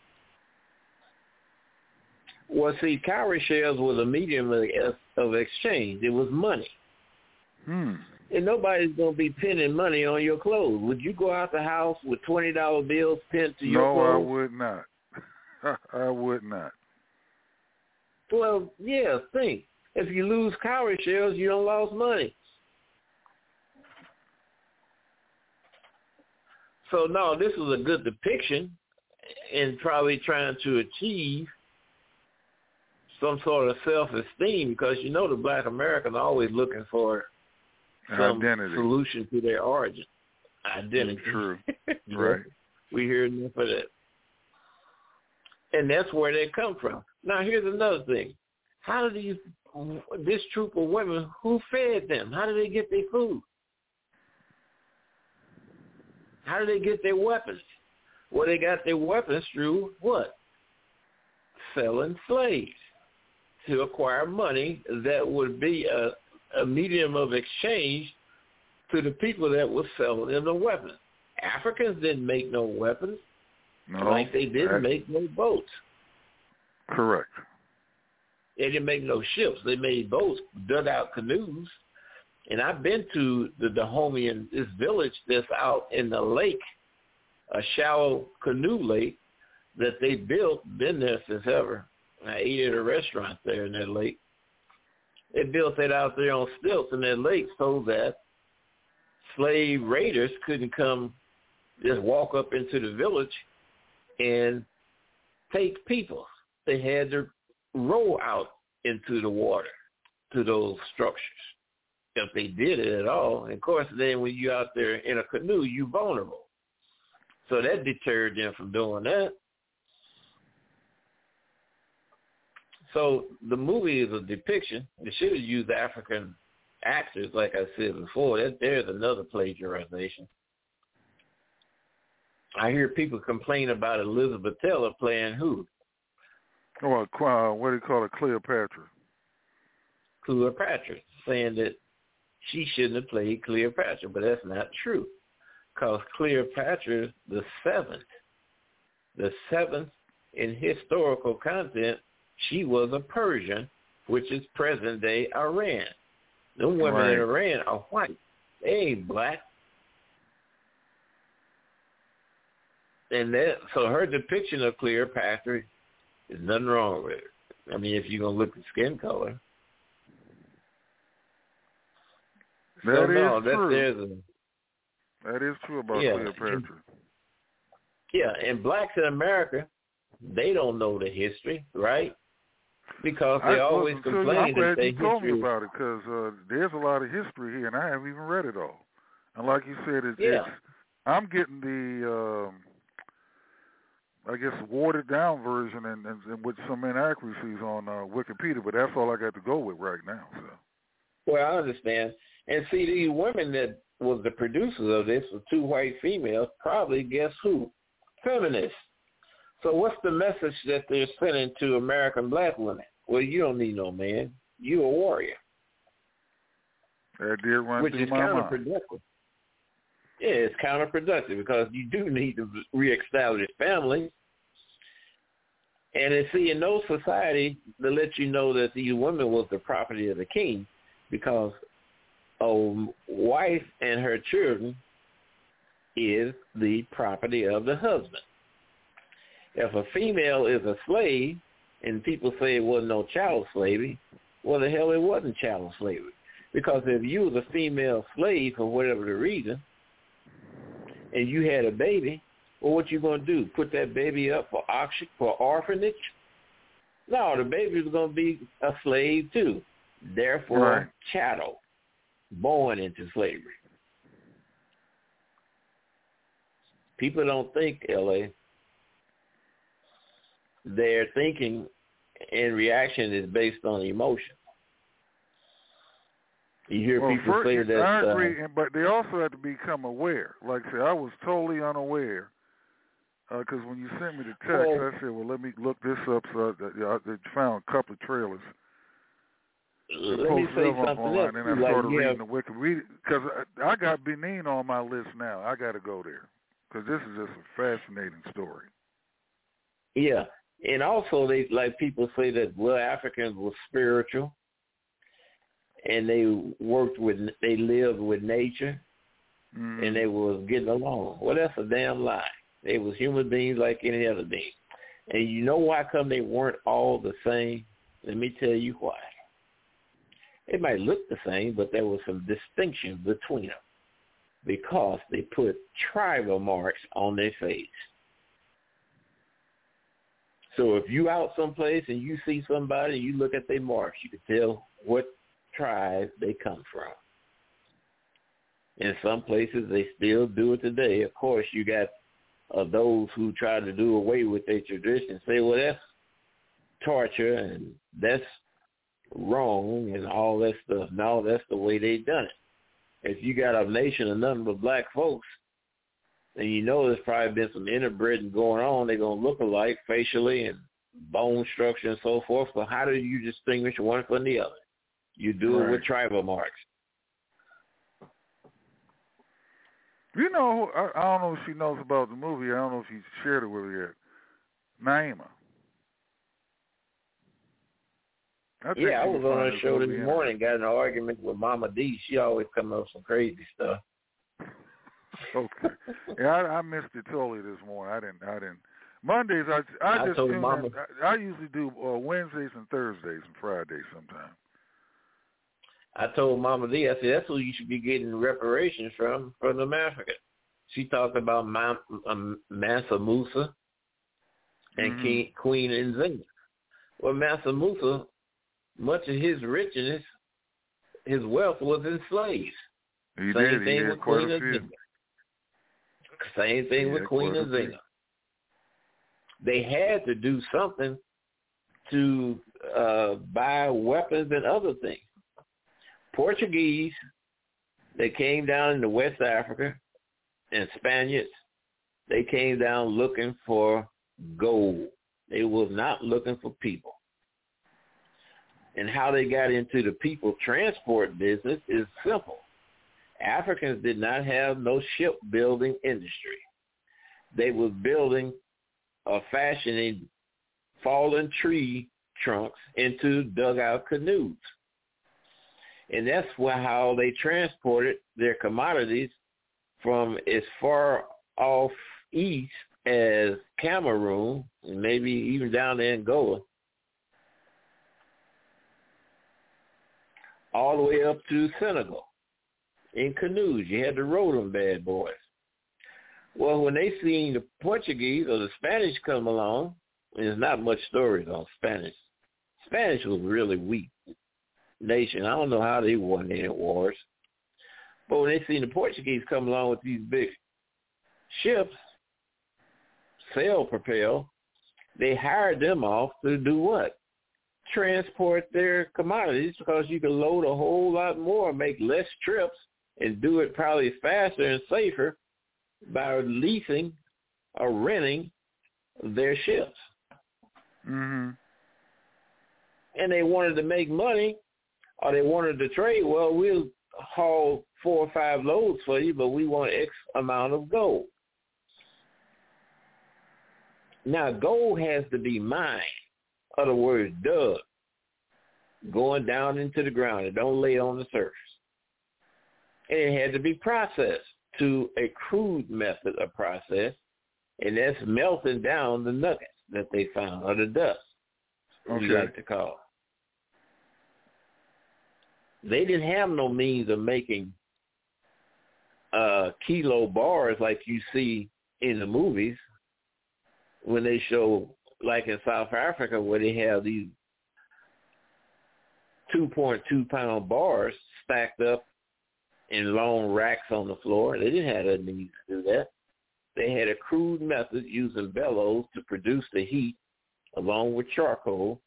Well, see, cowrie shells was a medium of, of exchange. It was money. Hmm. And nobody's going to be pinning money on your clothes. Would you go out the house with twenty dollar bills pinned to your no, clothes? No, I would not. I would not. Well, yeah, think. If you lose cowrie shells, you don't lose money. So, no, this is a good depiction and probably trying to achieve some sort of self-esteem, because you know the Black Americans are always looking for some identity solution to their origin. Identity. True. You Right. know, we hear enough of that. And that's where they come from. Now, here's another thing. How do these, this troop of women, who fed them? How do they get their food? How do they get their weapons? Well, they got their weapons through what? Selling slaves to acquire money that would be a, a medium of exchange to the people that were selling them the weapons. Africans didn't make no weapons, no, like they didn't that, make no boats. Correct. They didn't make no ships. They made boats, dug out canoes. And I've been to the Dahomean, this village that's out in the lake, a shallow canoe lake that they built, been there since ever. I ate at a restaurant there in that lake. They built that out there on stilts in that lake so that slave raiders couldn't come, just walk up into the village and take people. They had to row out into the water to those structures, if they did it at all. And of course, then when you're out there in a canoe, you're vulnerable. So that deterred them from doing that. So the movie is a depiction. They should have used African actors, like I said before. That there's another plagiarization. I hear people complain about Elizabeth Taylor playing who? Well, uh, what do you call it, Cleopatra? Cleopatra, saying that she shouldn't have played Cleopatra, but that's not true, because Cleopatra is the seventh. The seventh in historical content, she was a Persian, which is present-day Iran. Them women right. in Iran are white. They ain't black. And that, so her depiction of Cleopatra, there's nothing wrong with it. I mean, if you're going to look at skin color. That so, is no, that, true. There's a, that is true about yeah, Cleopatra. And, yeah, and blacks in America, they don't know the history, right? Because they I, always well, complain I'm that glad they you told history me about it, because uh, there's a lot of history here, and I haven't even read it all. And like you said, it, yeah. it's I'm getting the, um, I guess, watered down version and, and, and with some inaccuracies on uh, Wikipedia, but that's all I got to go with right now. So. Well, I understand. And see, these women that was the producers of this were two white females, probably, guess who? Feminists. So what's the message that they're sending to American black women? Well, you don't need no man. You're a warrior. That did run Which through is my counterproductive. mind. Yeah, it's counterproductive because you do need to reestablish families. And then, see, in no society, to let you know that these women was the property of the king, because a wife and her children is the property of the husband. If a female is a slave, and people say it wasn't no chattel slavery, well, the hell, it wasn't chattel slavery. Because if you was a female slave for whatever the reason, and you had a baby, well, what you going to do? Put that baby up for auction, for orphanage? No, the baby was going to be a slave too. Therefore, right. chattel, born into slavery. People don't think, L A Their thinking and reaction is based on emotion. You hear well, people first, say that. I agree, uh, but they also have to become aware. Like I said, I was totally unaware because uh, when you sent me the text, well, I said, "Well, let me look this up." So I, I, I found a couple of trailers. Let me say something online, else. and I Like started reading have, the Wikipedia because I, I got Benin on my list now. I got to go there because this is just a fascinating story. Yeah, and also they like people say that well, Africans were spiritual, and they worked with, they lived with nature, mm. and they was getting along. Well, that's a damn lie. They was human beings like any other being. And you know why come they weren't all the same? Let me tell you why. They might look the same, but there was some distinction between them because they put tribal marks on their face. So if you out someplace and you see somebody and you look at their marks, you can tell what tribe they come from. In some places, they still do it today. Of course, you got uh, those who try to do away with their tradition, say, well, that's torture and that's wrong and all that stuff. No, that's the way they done it. If you got a nation of nothing but black folks, and you know there's probably been some interbreeding going on, they're going to look alike facially and bone structure and so forth. So how do you distinguish one from the other? You do right. it with tribal marks. You know, I, I don't know if she knows about the movie. I don't know if you shared it with her yet. Naima. I yeah, I was on her show this morning, in. got in an argument with Mama D. She always come up with some crazy stuff. Okay. Yeah, I, I missed it totally this morning. I didn't. I didn't. Mondays, I I, I just told tune Mama, in. I, I usually do uh, Wednesdays and Thursdays and Fridays sometimes. I told Mama D, I said, that's who you should be getting reparations from, from the African. She talked about Ma, um, Mansa Musa and mm-hmm. King, Queen Nzinga. Well, Mansa Musa, much of his richness, his wealth was in slaves. He Same did. thing he with Queen Nzinga. Same thing with Queen Nzinga. They had to do something to uh, buy weapons and other things. Portuguese, they came down into West Africa, and Spaniards, they came down looking for gold. They was not looking for people. And how they got into the people transport business is simple. Africans did not have no shipbuilding industry. They were building or fashioning fallen tree trunks into dugout canoes. And that's why how they transported their commodities from as far off east as Cameroon, and maybe even down to Angola, all the way up to Senegal in canoes. You had to row them bad boys. Well, when they seen the Portuguese or the Spanish come along, there's not much stories on Spanish. Spanish was really weak nation. I don't know how they won any wars. But when they seen the Portuguese come along with these big ships, sail propel, they hired them off to do what? Transport their commodities, because you can load a whole lot more, make less trips, and do it probably faster and safer by leasing or renting their ships. Mm-hmm. And they wanted to make money, or they wanted to trade. Well, we'll haul four or five loads for you, but we want X amount of gold. Now, gold has to be mined, in other words, dug, going down into the ground. It don't lay on the surface. And it had to be processed to a crude method of process, and that's melting down the nuggets that they found, or the dust, okay. we like to call it. They didn't have no means of making uh, kilo bars like you see in the movies when they show, like in South Africa, where they have these two point two pound bars stacked up in long racks on the floor. They didn't have a need to do that. They had a crude method using bellows to produce the heat along with charcoal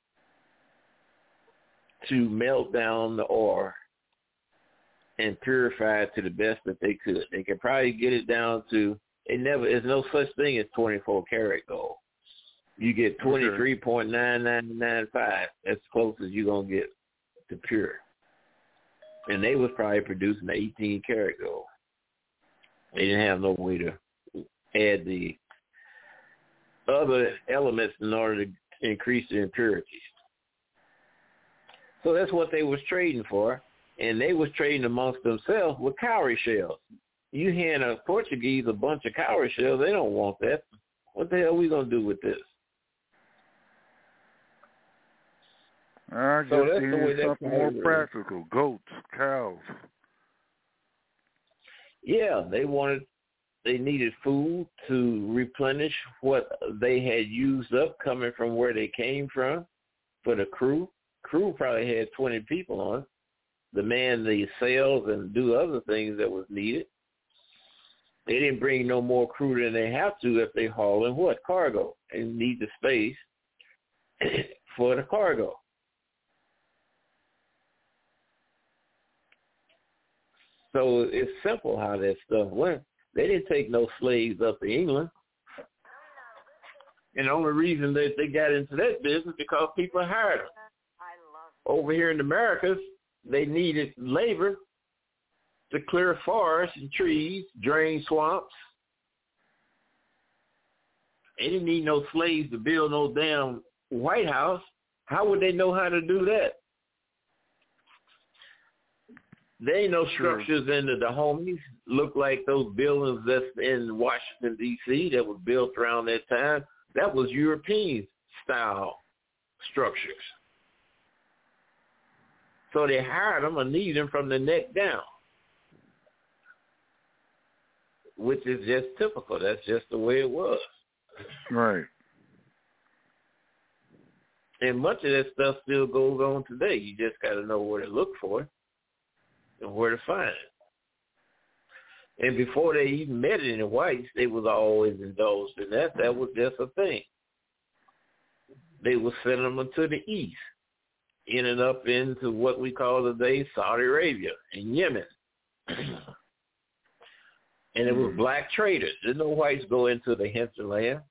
to melt down the ore and purify it to the best that they could. They could probably get it down to, it never, there's no such thing as twenty-four karat gold. You get twenty-three point nine nine nine five. That's as close as you're going to get to pure. And they was probably producing eighteen karat gold. They didn't have no way to add the other elements in order to increase the impurities. So that's what they was trading for, and they was trading amongst themselves with cowrie shells. You hand a Portuguese a bunch of cowrie shells, they don't want that. What the hell are we going to do with this? I So just that's the way need something more practical. Goats, cows. Yeah, they wanted They needed food to replenish what they had used up coming from where they came from for the crew. Crew probably had twenty people on it. The man the sails and do other things that was needed. They didn't bring no more crew than they have to if they hauling what? Cargo. And need the space for the cargo. So it's simple how that stuff went. They didn't take no slaves up to England. And the only reason that they got into that business because people hired them. Over here in the Americas, they needed labor to clear forests and trees, drain swamps. They didn't need no slaves to build no damn White House. How would they know how to do that? There ain't no structures in the Dahomies. Look like those buildings that's in Washington, D C that was built around that time. That was European-style structures. So they hired them and need them from the neck down, which is just typical. That's just the way it was. Right. And much of that stuff still goes on today. You just got to know where to look for it and where to find it. And before they even met any whites, they was always indulged in that. That was just a thing. They would send them to the east, in and up into what we call today Saudi Arabia and Yemen. And it was black traders. There's no whites go into the hinterland.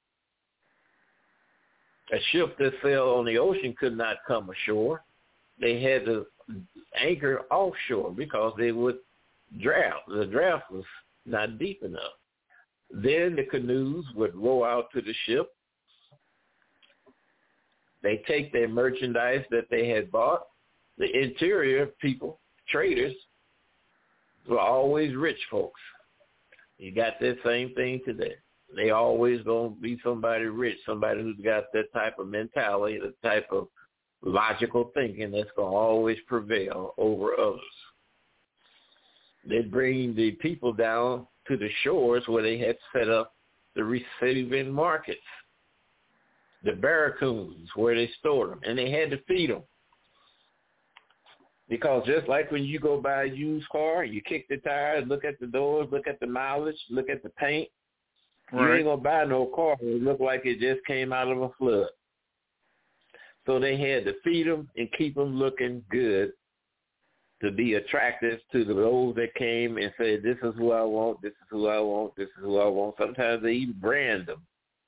A ship that sailed on the ocean could not come ashore. They had to anchor offshore because they would draft. The draft was not deep enough. Then the canoes would row out to the ship. They take their merchandise that they had bought. The interior people, traders, were always rich folks. You got that same thing today. They always going to be somebody rich, somebody who's got that type of mentality, the type of logical thinking that's going to always prevail over others. They bring the people down to the shores where they had set up the receiving markets, the barracoons where they stored them, and they had to feed them. Because just like when you go buy a used car, you kick the tires, look at the doors, look at the mileage, look at the paint. Right. You ain't going to buy no car that look like it just came out of a flood. So they had to feed them and keep them looking good to be attractive to the those that came and said, this is who I want, this is who I want, this is who I want. Sometimes they even brand them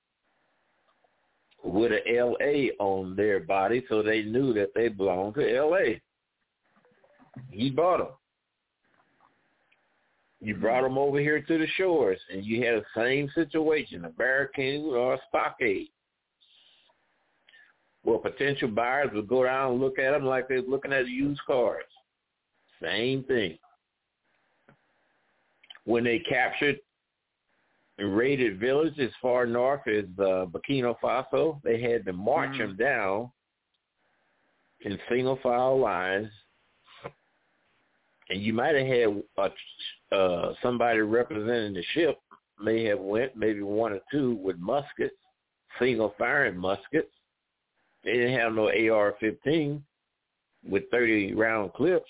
with an L A on their body so they knew that they belonged to L A. He bought them. You brought them over here to the shores, and you had the same situation, a barricade or a stockade. Well, potential buyers would go down and look at them like they're looking at used cars. Same thing. When they captured and raided villages as far north as uh, Burkina Faso, they had to march mm. them down in single file lines. And you might have had a, uh, somebody representing the ship may have went, maybe one or two, with muskets, single firing muskets. They didn't have no A R fifteen with thirty round clips.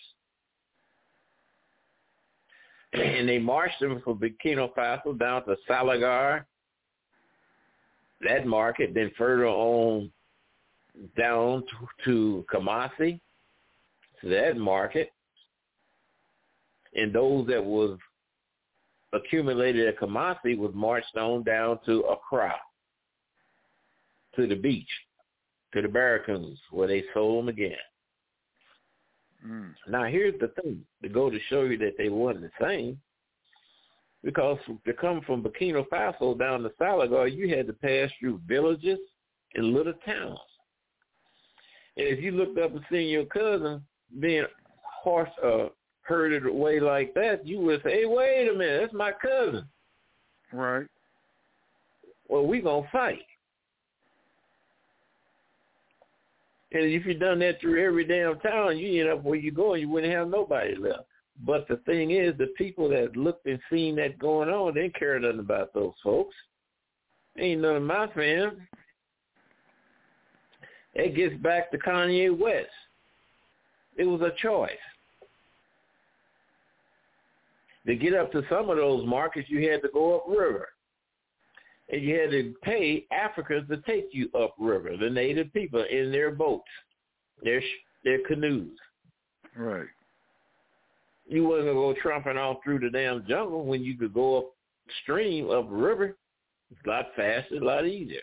And they marched them from Burkina Faso down to Salagar, that market, then further on down to, to Kumasi, to that market. And those that was accumulated at Kumasi was marched on down to Accra, to the beach, to the barracoons, where they sold them again. Mm. Now, here's the thing, to go to show you that they wasn't the same, because to come from Burkina Faso down to Salagar, you had to pass through villages and little towns. And if you looked up and seen your cousin being horse uh, herded away like that, you would say, hey, wait a minute, that's my cousin. Right. Well, we going to fight. And if you done that through every damn town, you end up where you go and you wouldn't have nobody left. But the thing is, the people that looked and seen that going on, they didn't care nothing about those folks. Ain't none of my fans. It gets back to Kanye West. It was a choice. To get up to some of those markets, you had to go upriver. And you had to pay Africans to take you upriver, the native people, in their boats, their their canoes. Right. You wasn't going to go tromping off through the damn jungle when you could go upstream, upriver. It's a lot faster, a lot easier.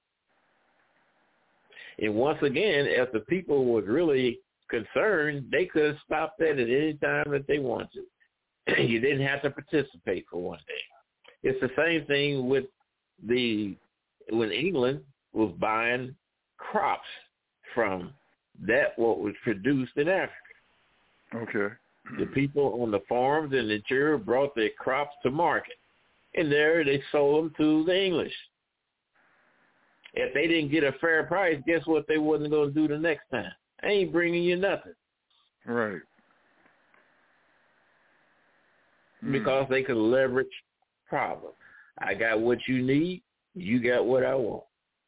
And once again, if the people was really concerned, they could have stopped that at any time that they wanted to. You didn't have to participate for one day. It's the same thing with the when England was buying crops from that what was produced in Africa. Okay. The people on the farms in the interior brought their crops to market, and there they sold them to the English. If they didn't get a fair price, guess what they wasn't going to do the next time? I ain't bringing you nothing. Right. Because mm. they could leverage problems. I got what you need. You got what I want.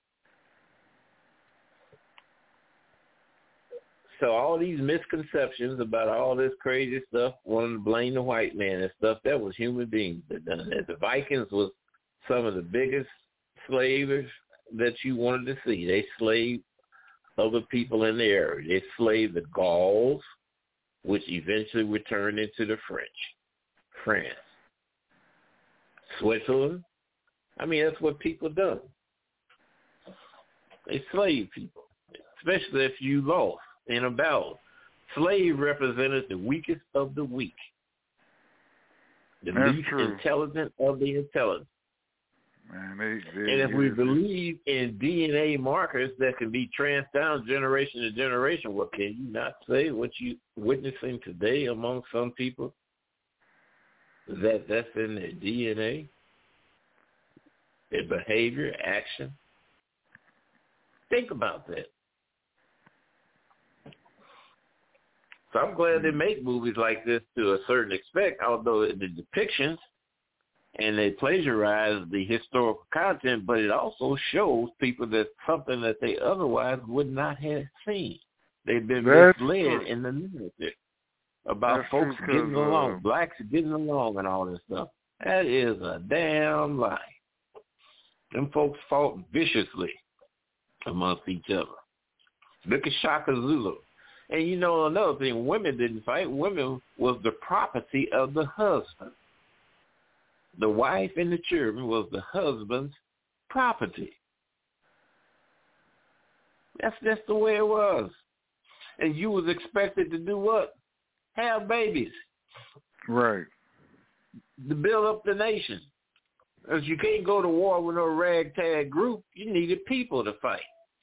So all these misconceptions about all this crazy stuff, wanting to blame the white man and stuff, that was human beings that done that. The Vikings was some of the biggest slavers that you wanted to see. They slaved other people in the area. They slaved the Gauls, which eventually would turn into the French. France. Switzerland. I mean, that's what people done. They slave people, especially if you lost in a battle. Slave represented the weakest of the weak, the That's least true. intelligent of the intelligent. Man, they, they, and if yeah, we they, believe in D N A markers that can be transferred down generation to generation, what can you not say what you witnessing today among some people? That that's in their D N A, their behavior, action. Think about that. So I'm glad they make movies like this to a certain extent, although the depictions and they plagiarize the historical content, but it also shows people that something that they otherwise would not have seen. They've been That's misled true. in the narrative about That's folks true, getting along, uh, blacks getting along and all this stuff. That is a damn lie. Them folks fought viciously amongst each other. Look at Shaka Zulu. And you know another thing, women didn't fight. Women was the property of the husband. The wife and the children was the husband's property. That's just the way it was. And you was expected to do what? Have babies. Right. To build up the nation. Because you can't go to war with no ragtag group. You needed people to fight.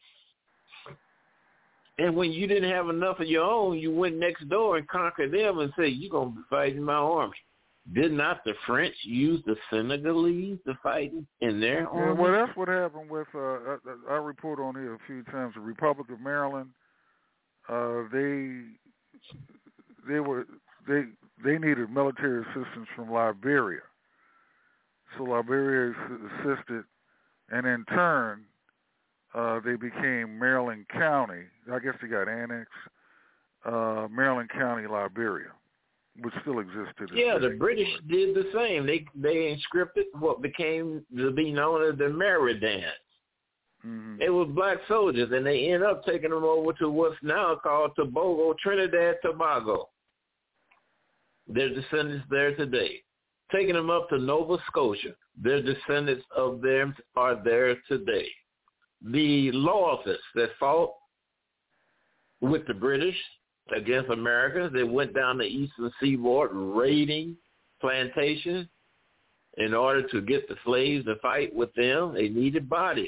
And when you didn't have enough of your own, you went next door and conquered them and said, you're going to be fighting my army. Did not the French use the Senegalese to fight in their army? Yeah, well, that's what happened with, uh, I, I report on here a few times, the Republic of Maryland. Uh, they they were they they needed military assistance from Liberia. So Liberia assisted, and in turn, uh, they became Maryland County. I guess they got annexed. Uh, Maryland County, Liberia, which still existed. Yeah, the British did the same. They they inscripted what became to be known as the Meridians. Mm-hmm. It was black soldiers, and they ended up taking them over to what's now called Tobago, Trinidad, Tobago. Their descendants there today. Taking them up to Nova Scotia. Their descendants of them are there today. The loyalists that fought with the British against Americans, they went down the eastern seaboard raiding plantations in order to get the slaves to fight with them. They needed bodies.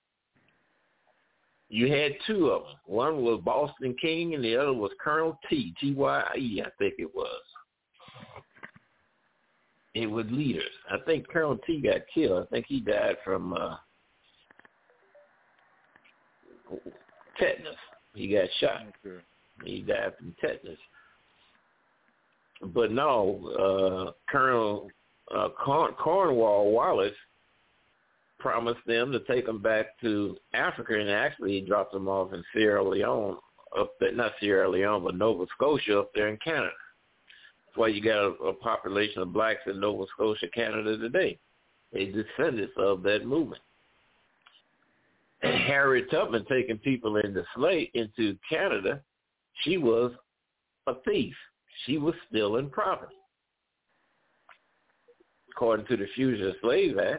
You had two of them. One was Boston King and the other was Colonel T, T Y E, I think it was. It was leaders. I think Colonel T got killed. I think he died from uh, tetanus. He got shot. Okay. He died from tetanus. but no, uh, Colonel uh, Corn- Cornwall Wallace promised them to take them back to Africa, and actually he dropped them off in Sierra Leone, up there, not Sierra Leone, but Nova Scotia up there in Canada. That's why you got a, a population of blacks in Nova Scotia, Canada today. They descendants of that movement. And Harriet Tubman taking people into slave into Canada, she was a thief. She was stealing property. According to the Fugitive Slave Act.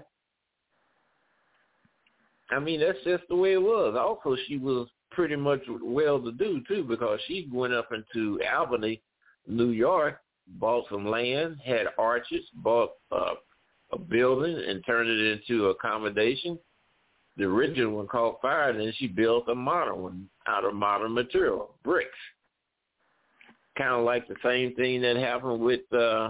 I mean, that's just the way it was. Also, she was pretty much well-to-do, too, because she went up into Albany, New York, bought some land, had arches, bought uh, a building, and turned it into accommodation. The original one caught fire, and then she built a modern one out of modern material, bricks. Kind of like the same thing that happened with uh,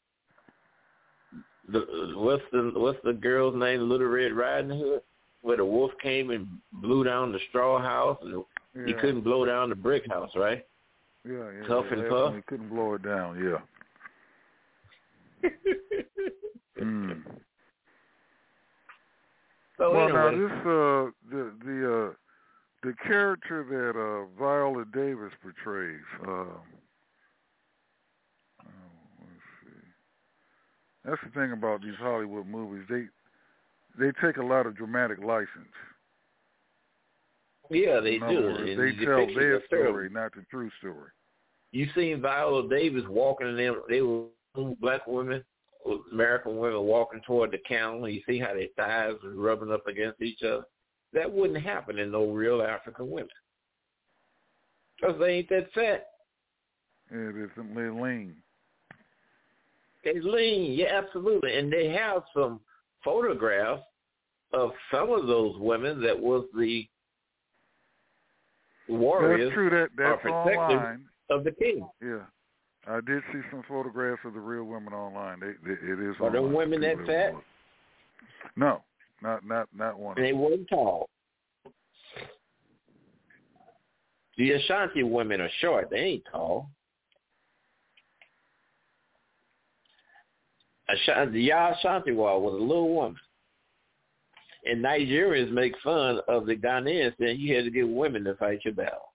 the what's the what's the girl's name, Little Red Riding Hood, where the wolf came and blew down the straw house, and Yeah. he couldn't blow down the brick house, right? Yeah, yeah. Tough yeah, and Puff. He couldn't blow it down. Yeah. mm. So well, anyway. now this uh the the uh the character that uh Viola Davis portrays. Uh, oh, let's see. That's the thing about these Hollywood movies. They they take a lot of dramatic license. Yeah, they In do. other words, And they the tell pictures their are terrible. story, not the true story. You seen Viola Davis walking in them, they were black women, American women walking toward the counter. You see how their thighs were rubbing up against each other? That wouldn't happen in no real African women. Because they ain't that fat. Yeah, they're simply lean. They lean, yeah, absolutely. And they have some photographs of some of those women that was the warriors That's true. That or that's protectors online. of the king. Yeah, I did see some photographs of the real women online. They, they, it is. Are them online. women that People fat? look. No, not not not one. They weren't tall. The Ashanti women are short. They ain't tall. Ashanti, the Ashanti Wall was a little woman. And Nigerians make fun of the Ghanaians saying you had to get women to fight your battle.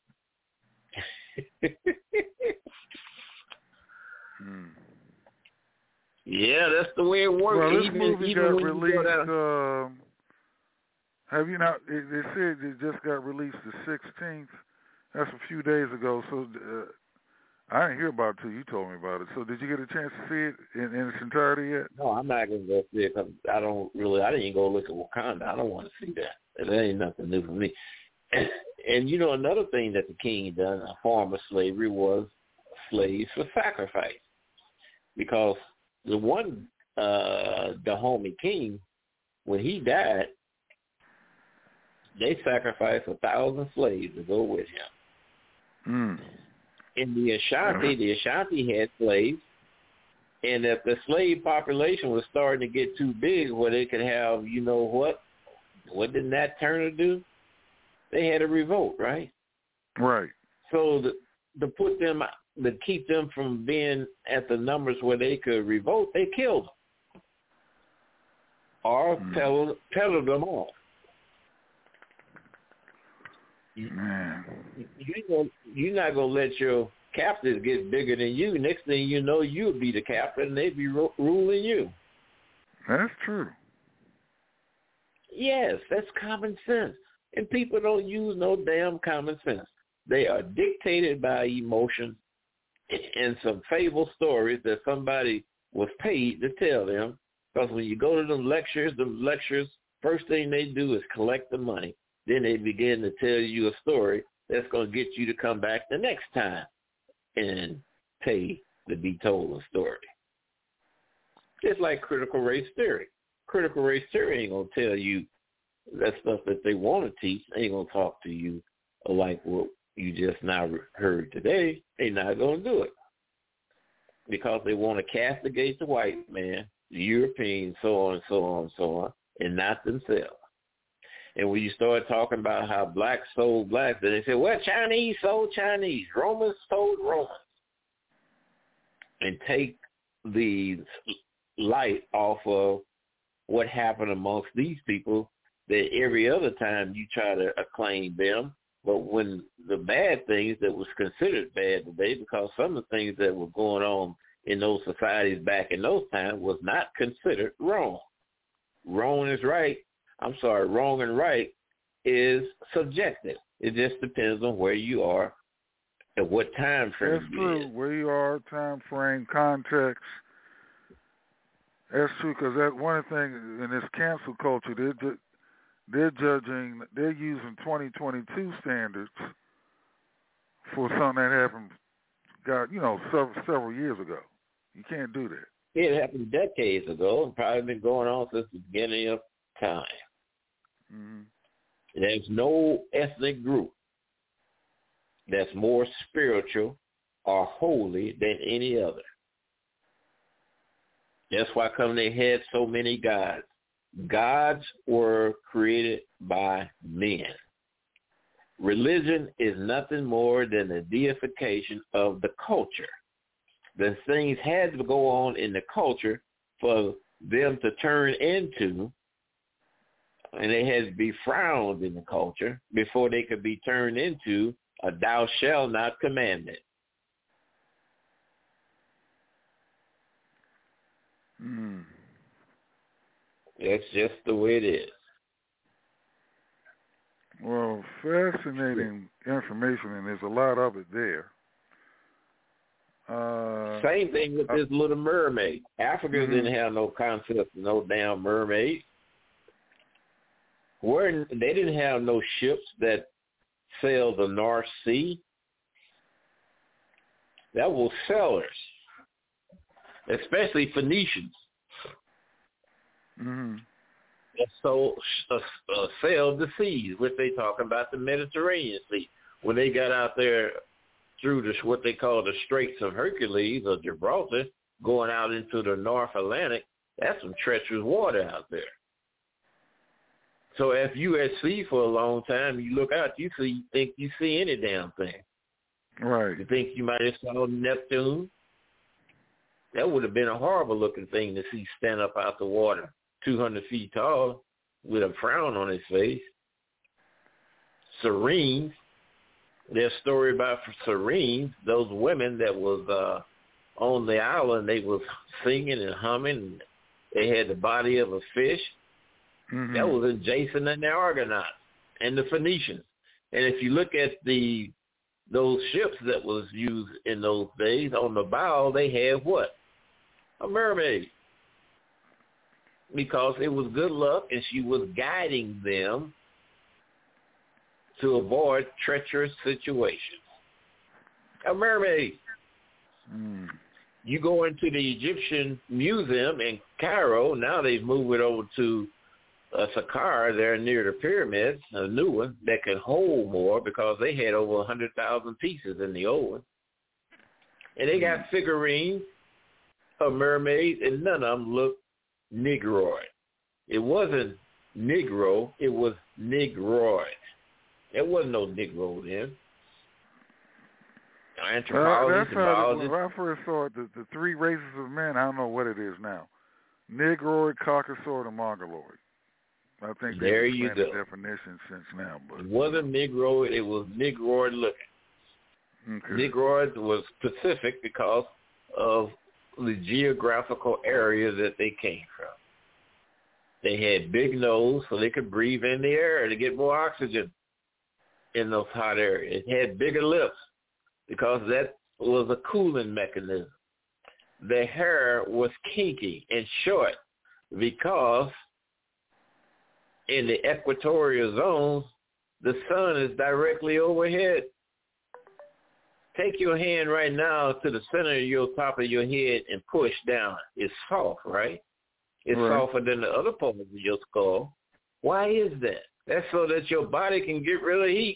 hmm. Yeah, that's the way it works. Well, this even, movie even got when released. You go down, Um, have you not? It, they said it just got released the sixteenth. That's a few days ago. So uh, I didn't hear about it till you told me about it. So did you get a chance to see it in, in its entirety yet? no, I'm not going to go see it because I don't really, I didn't go look at Wakanda. I don't want to see that. That ain't nothing new for me. And, and you know, another thing that the king done, a form of slavery, was slaves for sacrifice. Because the one, uh, Dahomey king, when he died, they sacrificed a thousand slaves to go with him. Mm. In the Ashanti, the Ashanti had slaves, and if the slave population was starting to get too big where they could have, you know what, what did Nat Turner do? They had a revolt, right? Right. So to, to put them, to keep them from being at the numbers where they could revolt, they killed them or mm. peddled, peddled them off. Man. You know, you're not going to let your captives get bigger than you. Next thing you know, you'll be the captain and they'll be ro- ruling you. That's true. Yes, that's common sense. And people don't use no damn common sense. They are dictated by emotion and some fable stories that somebody was paid to tell them. Because when you go to them lectures, the lectures, first thing they do is collect the money. Then they begin to tell you a story that's going to get you to come back the next time and pay to be told a story. It's like critical race theory. Critical race theory ain't going to tell you that stuff that they want to teach. They ain't going to talk to you like what you just now heard today. They're not going to do it because they want to castigate the white man, the Europeans, so on and so on and so on, and not themselves. And when you start talking about how blacks sold blacks, then they say, well, Chinese sold Chinese. Romans sold Romans. and take the light off of what happened amongst these people that every other time you try to acclaim them. But when the bad things that was considered bad today, because some of the things that were going on in those societies back in those times was not considered wrong. Wrong is right. I'm sorry, wrong and right is subjective. It just depends on where you are at what time frame. That's true. Where you are, time frame, context. That's true, because that one thing in this cancel culture, they're, ju- they're judging, they're using twenty twenty-two standards for something that happened, got you know, several, several years ago. You can't do that. It happened decades ago and probably been going on since the beginning of time. Mm-hmm. There's no ethnic group that's more spiritual or holy than any other. That's why come they had so many gods. Gods were created by men. Religion is nothing more than the deification of the culture. The things had to go on in the culture for them to turn into, and they had to be frowned in the culture before they could be turned into a thou shalt not commandment. Mm. That's just the way it is. Well, fascinating information, and there's a lot of it there. Uh, Same thing with this Little Mermaid. Africans mm-hmm. didn't have no concept of no damn mermaid. Where they didn't have no ships that sailed the North Sea. That was sailors, especially Phoenicians. Mm-hmm. That so uh, uh, sailed the seas, which they talking about the Mediterranean Sea. When they got out there through the, what they call the Straits of Hercules or Gibraltar, going out into the North Atlantic, that's some treacherous water out there. So if you at sea for a long time, you look out, you see, you think you see any damn thing. Right. You think you might have saw Neptune? That would have been a horrible looking thing to see stand up out the water, two hundred feet tall, with a frown on his face. Serene. There's a story about Serene, those women that was uh, on the island, they was singing and humming. They had the body of a fish. Mm-hmm. That was in Jason and the Argonauts and the Phoenicians. And if you look at the those ships that was used in those days, on the bow they had what? A mermaid. Because it was good luck and she was guiding them to avoid treacherous situations. A mermaid. Mm. You go into the Egyptian Museum in Cairo, now they've moved it over to uh, Saqqara there near the pyramids, a new one that can hold more because they had over one hundred thousand pieces in the old one. And they got figurines of mermaids, and none of them look Negroid. It wasn't Negro, it was Negroid. There wasn't no Negro then. Anthropologists, uh, that's how, when I first saw it, the, the three races of men, I don't know what it is now. Negroid, Caucasoid, and Mongoloid. I think there they've you expanded go. definition since now. But it wasn't Negroid, it was Negroid looking. Okay. Negroid was specific because of the geographical area that they came from. They had big nose so they could breathe in the air to get more oxygen in those hot areas. It had bigger lips because that was a cooling mechanism. Their hair was kinky and short because in the equatorial zones, the sun is directly overhead. Take your hand right now to the center of your top of your head and push down. It's soft, right? It's right. softer than the other parts of your skull. Why is that? That's so that your body can get rid of heat.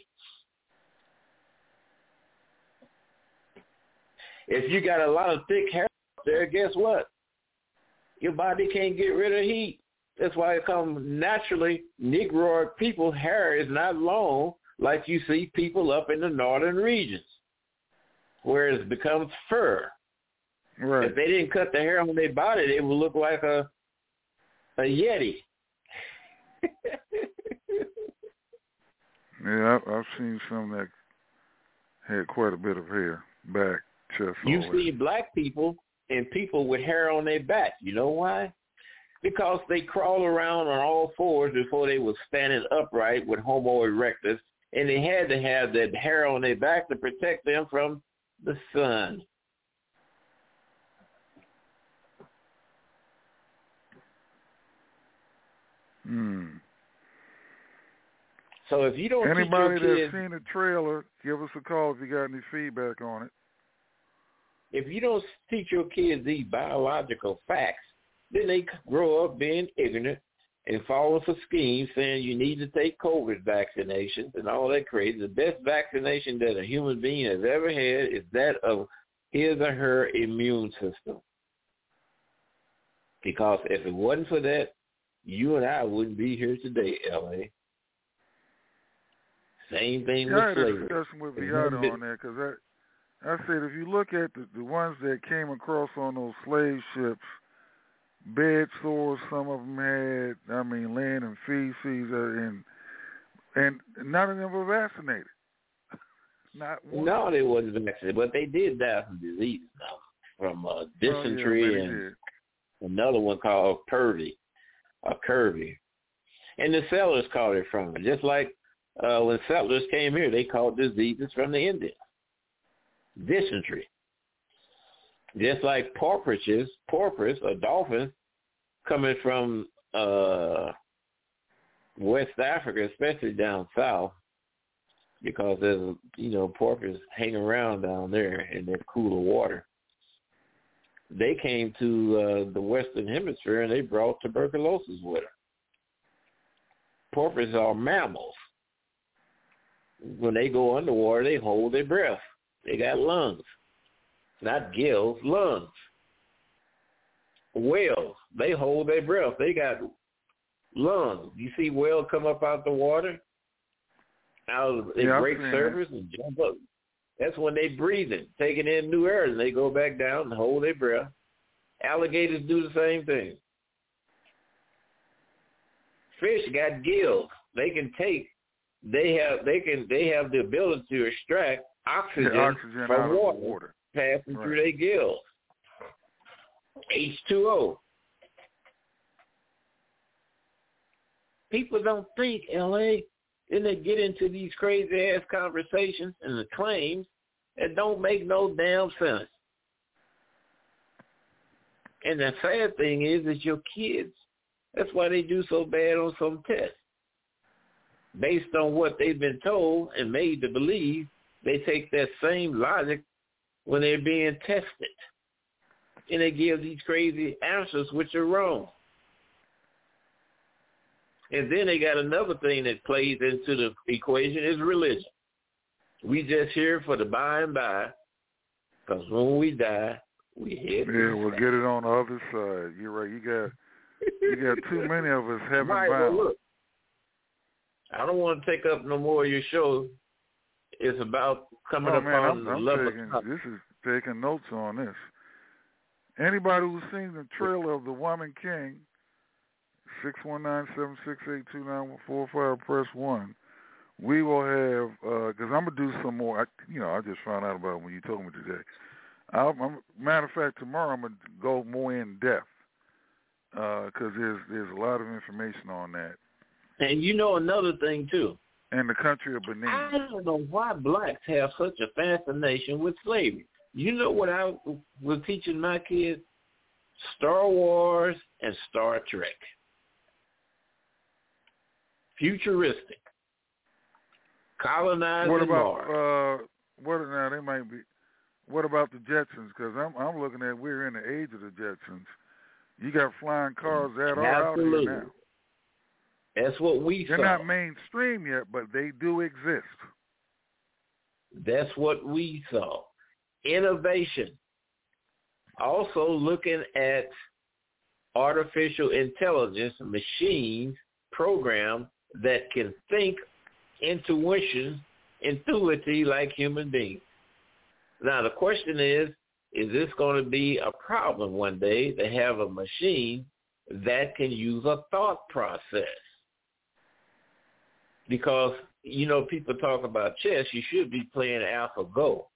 If you got a lot of thick hair up there, guess what? Your body can't get rid of heat. That's why it comes naturally. Negroid people's hair is not long like you see people up in the northern regions, where it becomes fur. Right. If they didn't cut the hair on their body, it would look like a a Yeti. Yeah, I've, I've seen some that had quite a bit of hair, back, chest. You all see that. black people and people with hair on their back. You know why? Because they crawl around on all fours before they were standing upright with Homo erectus, and they had to have that hair on their back to protect them from the sun. Hmm. So if you don't Anybody teach your that's kids, seen the trailer, give us a call if you got any feedback on it. if you don't teach your kids these biological facts, then they grow up being ignorant and falling for schemes saying you need to take COVID vaccinations and all that crazy. The best vaccination that a human being has ever had is that of his or her immune system. Because if it wasn't for that, you and I wouldn't be here today, L A. Same thing Yeah, I with had a slavery. discussion with Viata on that because I, I said if you look at the, the ones that came across on those slave ships, bed sores some of them had, I mean, land and feces, uh, and and none of them were vaccinated. Not one. No, they wasn't vaccinated, but they did die from disease now, from uh, dysentery oh, yeah, and did. another one called Purdy, or Curvy. And the settlers called it from it. Just like uh, when settlers came here, they called diseases from the Indians. Dysentery. Just like porpoises, porpoise or dolphins coming from uh, West Africa, especially down south, because there's, you know, porpoise hang around down there in that cooler water. They came to uh, the Western Hemisphere and they brought tuberculosis with them. Porpoises are mammals. When they go underwater, they hold their breath. They got lungs. Not gills, lungs. Whales, they hold their breath. They got lungs. You see whales come up out the water, out of, they yeah, break surface and jump up. That's when they breathing, taking in new air, and they go back down and hold their breath. Alligators do the same thing. Fish got gills. They can take. They have. They can. They have the ability to extract oxygen, yeah, oxygen from out water, of the water, passing right. through their gills. H two O. People don't think, L A, then they get into these crazy-ass conversations and the claims that don't make no damn sense. And the sad thing is that your kids, that's why they do so bad on some tests. Based on what they've been told and made to believe, they take that same logic when they're being tested. And they give these crazy answers which are wrong. And then they got another thing that plays into the equation is religion. We just here for the by and by, because when we die, we head. Yeah, we'll get it on the other side. You're right. You got you got too many of us heaven right, bound. well, look, I don't want to take up no more of your show. It's about coming oh, up man, on I'm, the I'm level. taking, this is taking notes on this. Anybody who's seen the trailer of The Woman King, six one nine, seven six eight, two nine four five, press one. We will have, because uh, I'm going to do some more. I, you know, I just found out about it when you told me today. I'll, I'm, matter of fact, tomorrow I'm going to go more in depth because uh, there's, there's a lot of information on that. And you know another thing, too. And the country of Benin. I don't know why blacks have such a fascination with slavery. You know what I was teaching my kids? Star Wars and Star Trek. Futuristic. Colonizing what about, Mars. Uh, what now? They might be. What about the Jetsons? Because I'm I'm looking at we're in the age of the Jetsons. You got flying cars that are Absolutely. out here now. That's what we They're saw. not mainstream yet, but they do exist. That's what we saw. Innovation. Also looking at artificial intelligence machines, programs that can think intuition, intuitively like human beings. Now the question is, is this going to be a problem one day to have a machine that can use a thought process? Because, you know, people talk about chess, you should be playing AlphaGo.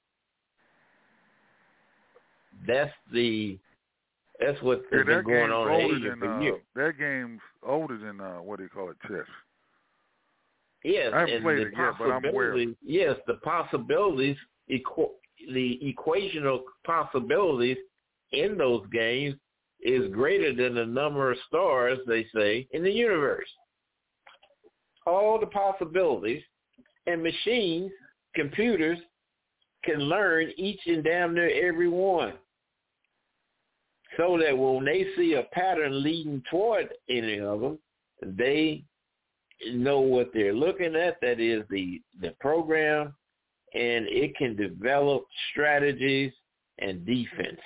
That's the that's what yeah, has been going on in Asia than, for uh, years. That game's older than uh, what do you call it, chess? Yes, I haven't and played the it yet, but I'm aware. Yes, the possibilities, equ- the equational possibilities in those games is greater than the number of stars, they say, in the universe. All the possibilities, and machines, computers, can learn each and damn near every one. So that when they see a pattern leading toward any of them, they know what they're looking at, that is the, the program, and it can develop strategies and defenses.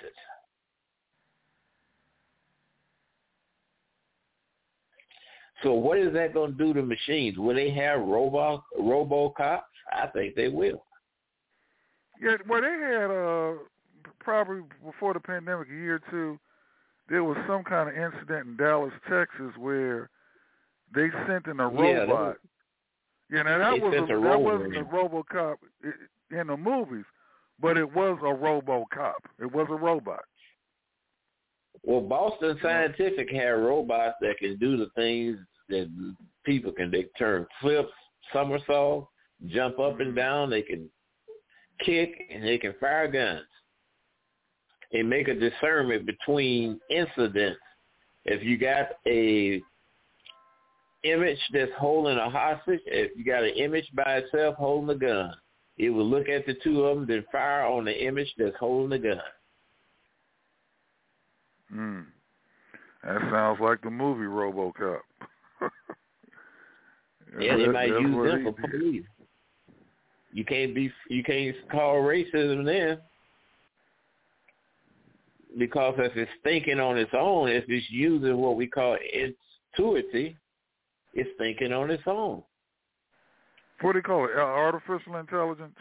So what is that going to do to machines? Will they have robo RoboCops? I think they will. Yeah, well, they had uh, probably before the pandemic, a year or two, there was some kind of incident in Dallas, Texas, where they sent in a Yeah, robot. They, yeah, now that they was sent a, a that rover wasn't a in. RoboCop in the movies, but it was a RoboCop. It was a robot. Well, Boston Scientific had robots that can do the things that people can. They turn flips, somersaults, jump up and down. They can kick, and they can fire guns. They make a discernment between incidents. If you got a image that's holding a hostage, if you got an image by itself holding a gun, it will look at the two of them, then fire on the image that's holding the gun. Hmm. That sounds like the movie RoboCop. Yeah, they that, might use them for did. police. You can't be, you can't call racism then, because if it's thinking on its own, if it's using what we call intuity, it's thinking on its own. What do you call it? Artificial intelligence?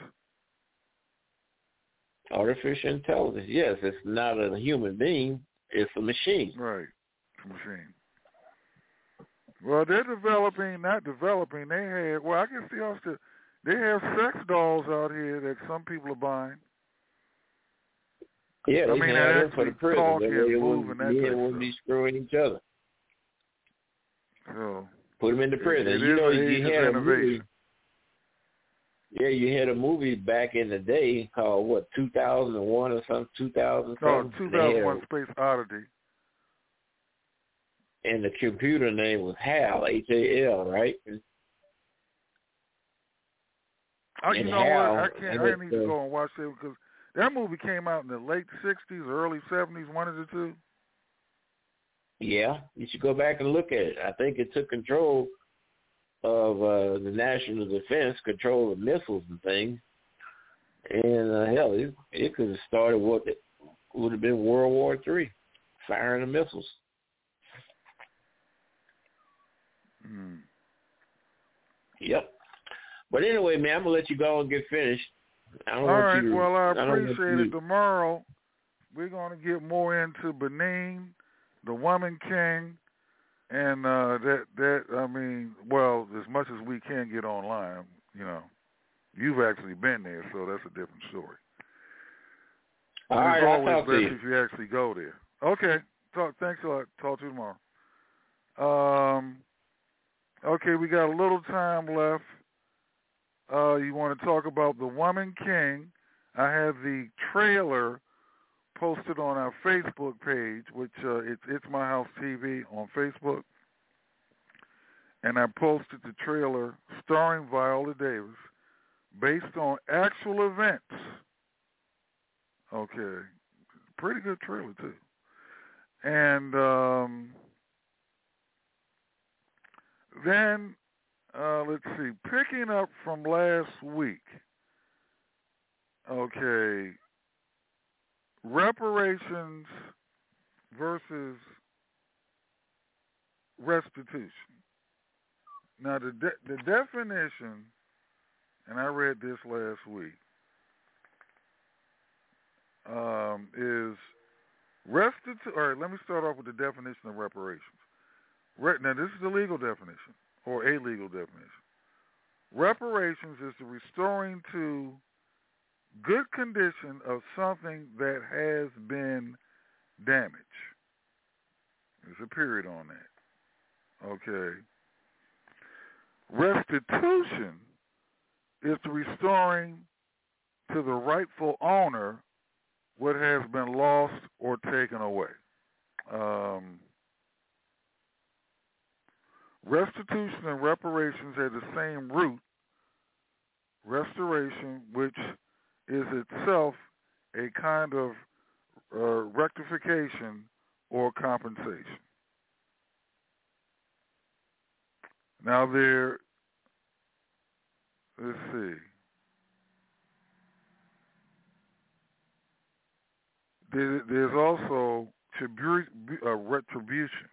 Artificial intelligence. Yes, it's not a human being. It's a machine. Right. It's a machine. Well, they're developing, not developing, they have, well, I guess they also, they have sex dolls out here that some people are buying. Yeah, they I mean, can that have them for the actually prison. talk That and way it move wouldn't, and that yeah, type it of wouldn't stuff. be screwing each other. So, put them into prison. It, it you know, is you had a movie. innovation. Yeah, you had a movie back in the day called what, two thousand one or something, two thousand No, something. two thousand one Space Oddity. And the computer name was HAL, H A L, right? Oh, you and know HAL, what? I can't. and I need to go and watch it because that movie came out in the late sixties, early seventies. One of the two. Yeah, you should go back and look at it. I think it took control of uh, the national defense, control of missiles and things. And uh, hell, it, it could have started what it would have been World War Three, firing the missiles. Mm. Yep. But anyway, man, I'm gonna let you go and get finished. I don't All want right. you to, Well, I I appreciate you, it. Tomorrow, we're going to get more into Benin, the Woman King, and uh, that that I mean, well, as much as we can get online, you know, you've actually been there, so that's a different story. All and right, it's I'll always talk best to you. if you actually go there. Okay. Talk. Thanks a lot. Talk to you tomorrow. Um. Okay, we got a little time left. Uh, you want to talk about The Woman King? I have the trailer posted on our Facebook page, which uh, it's It's My House T V on Facebook. And I posted the trailer starring Viola Davis based on actual events. Okay. Pretty good trailer, too. And um, then, uh, let's see, picking up from last week, okay, reparations versus restitution. Now, the de- the definition, and I read this last week, um, is restitution. All right, let me start off with the definition of reparations. Re- now, this is the legal definition or a legal definition. Reparations is the restoring to good condition of something that has been damaged. There's a period on that. Okay. Restitution is the restoring to the rightful owner what has been lost or taken away. Um, restitution and reparations have the same root, restoration, which is itself a kind of uh, rectification or compensation. Now there, let's see. There, there's also tribu- uh, retribution.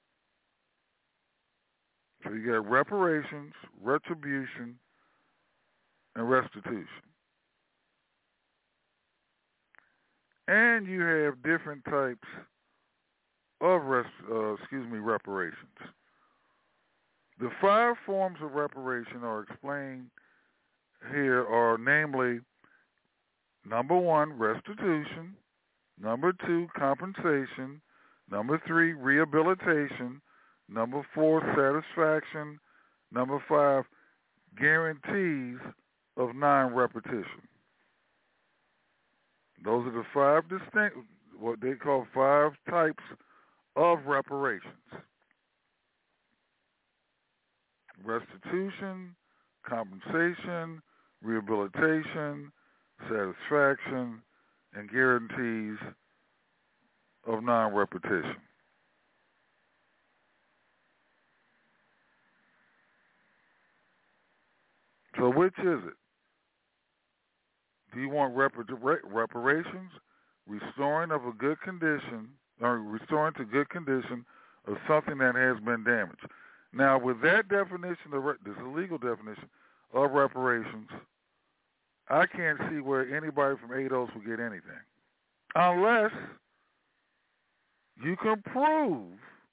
So you got reparations, retribution, and restitution. And you have different types of rest, uh, excuse me, reparations. The five forms of reparation are explained here are namely, number one, restitution, number two, compensation, number three, rehabilitation, number four, satisfaction, number five, guarantees of non-repetition. Those are the five distinct, what they call five types of reparations. Restitution, compensation, rehabilitation, satisfaction, and guarantees of non-repetition. So which is it? Do you want repar- reparations, restoring of a good condition, or restoring to good condition of something that has been damaged? Now, with that definition, of re- this is a legal definition of reparations, I can't see where anybody from ADOS will get anything. Unless you can prove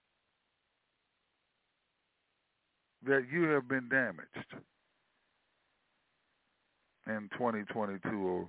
that you have been damaged in twenty twenty-two or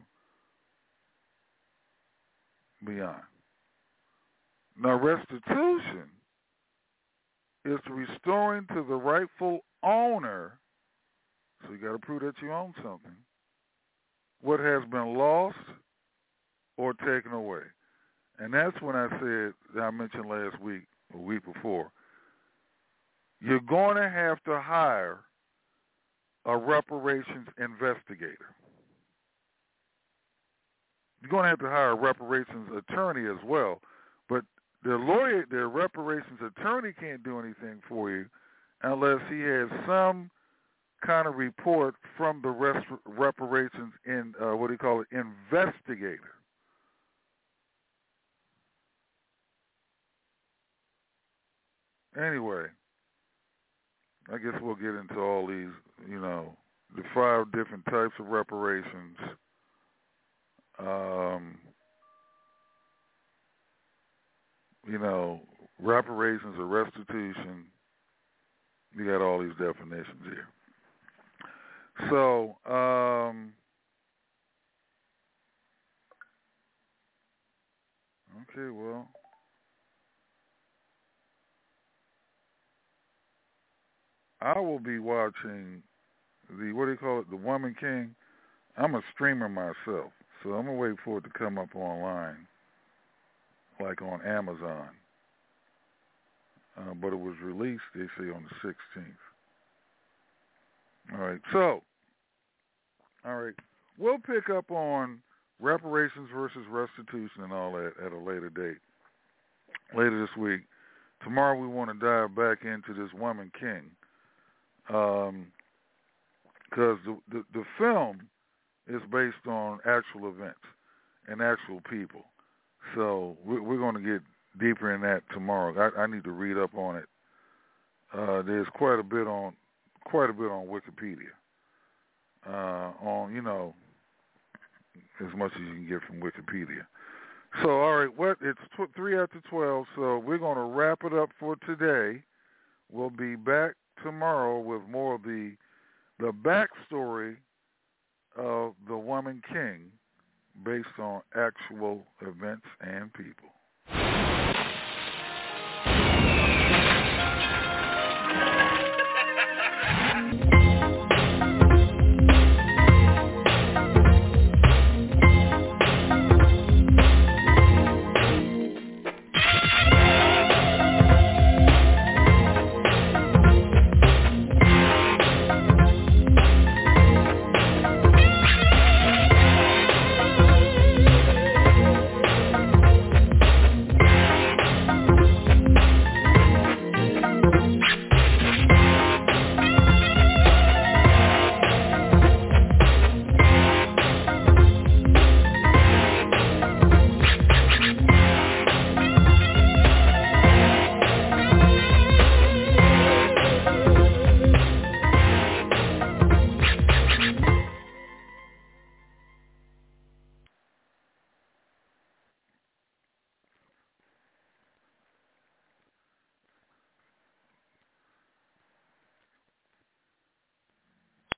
beyond. Now, restitution is restoring to the rightful owner, so you got to prove that you own something, what has been lost or taken away. And that's when I said, that I mentioned last week, or week before, you're going to have to hire a reparations investigator. You're going to have to hire a reparations attorney as well, but the lawyer, the reparations attorney can't do anything for you unless he has some kind of report from the rest, reparations in, uh, what do you call it, investigator. Anyway, I guess we'll get into all these, you know, the five different types of reparations. Um, you know, reparations or restitution. You got all these definitions here. So, um, okay, well, I will be watching the, what do you call it, The Woman King. I'm a streamer myself, so I'm going to wait for it to come up online, like on Amazon. Uh, but it was released, they say, on the sixteenth. All right, so, all right, we'll pick up on reparations versus restitution and all that at a later date, later this week. Tomorrow we want to dive back into this Woman King, because um, the, the, the film is based on actual events and actual people. So we're, we're going to get deeper in that tomorrow. I, I need to read up on it. Uh, there's quite a bit on quite a bit on Wikipedia. Uh, on you know, as much as you can get from Wikipedia. So, all right, what? It's tw- three after twelve, so we're going to wrap it up for today. We'll be back tomorrow with more of the the backstory of the Woman King based on actual events and people.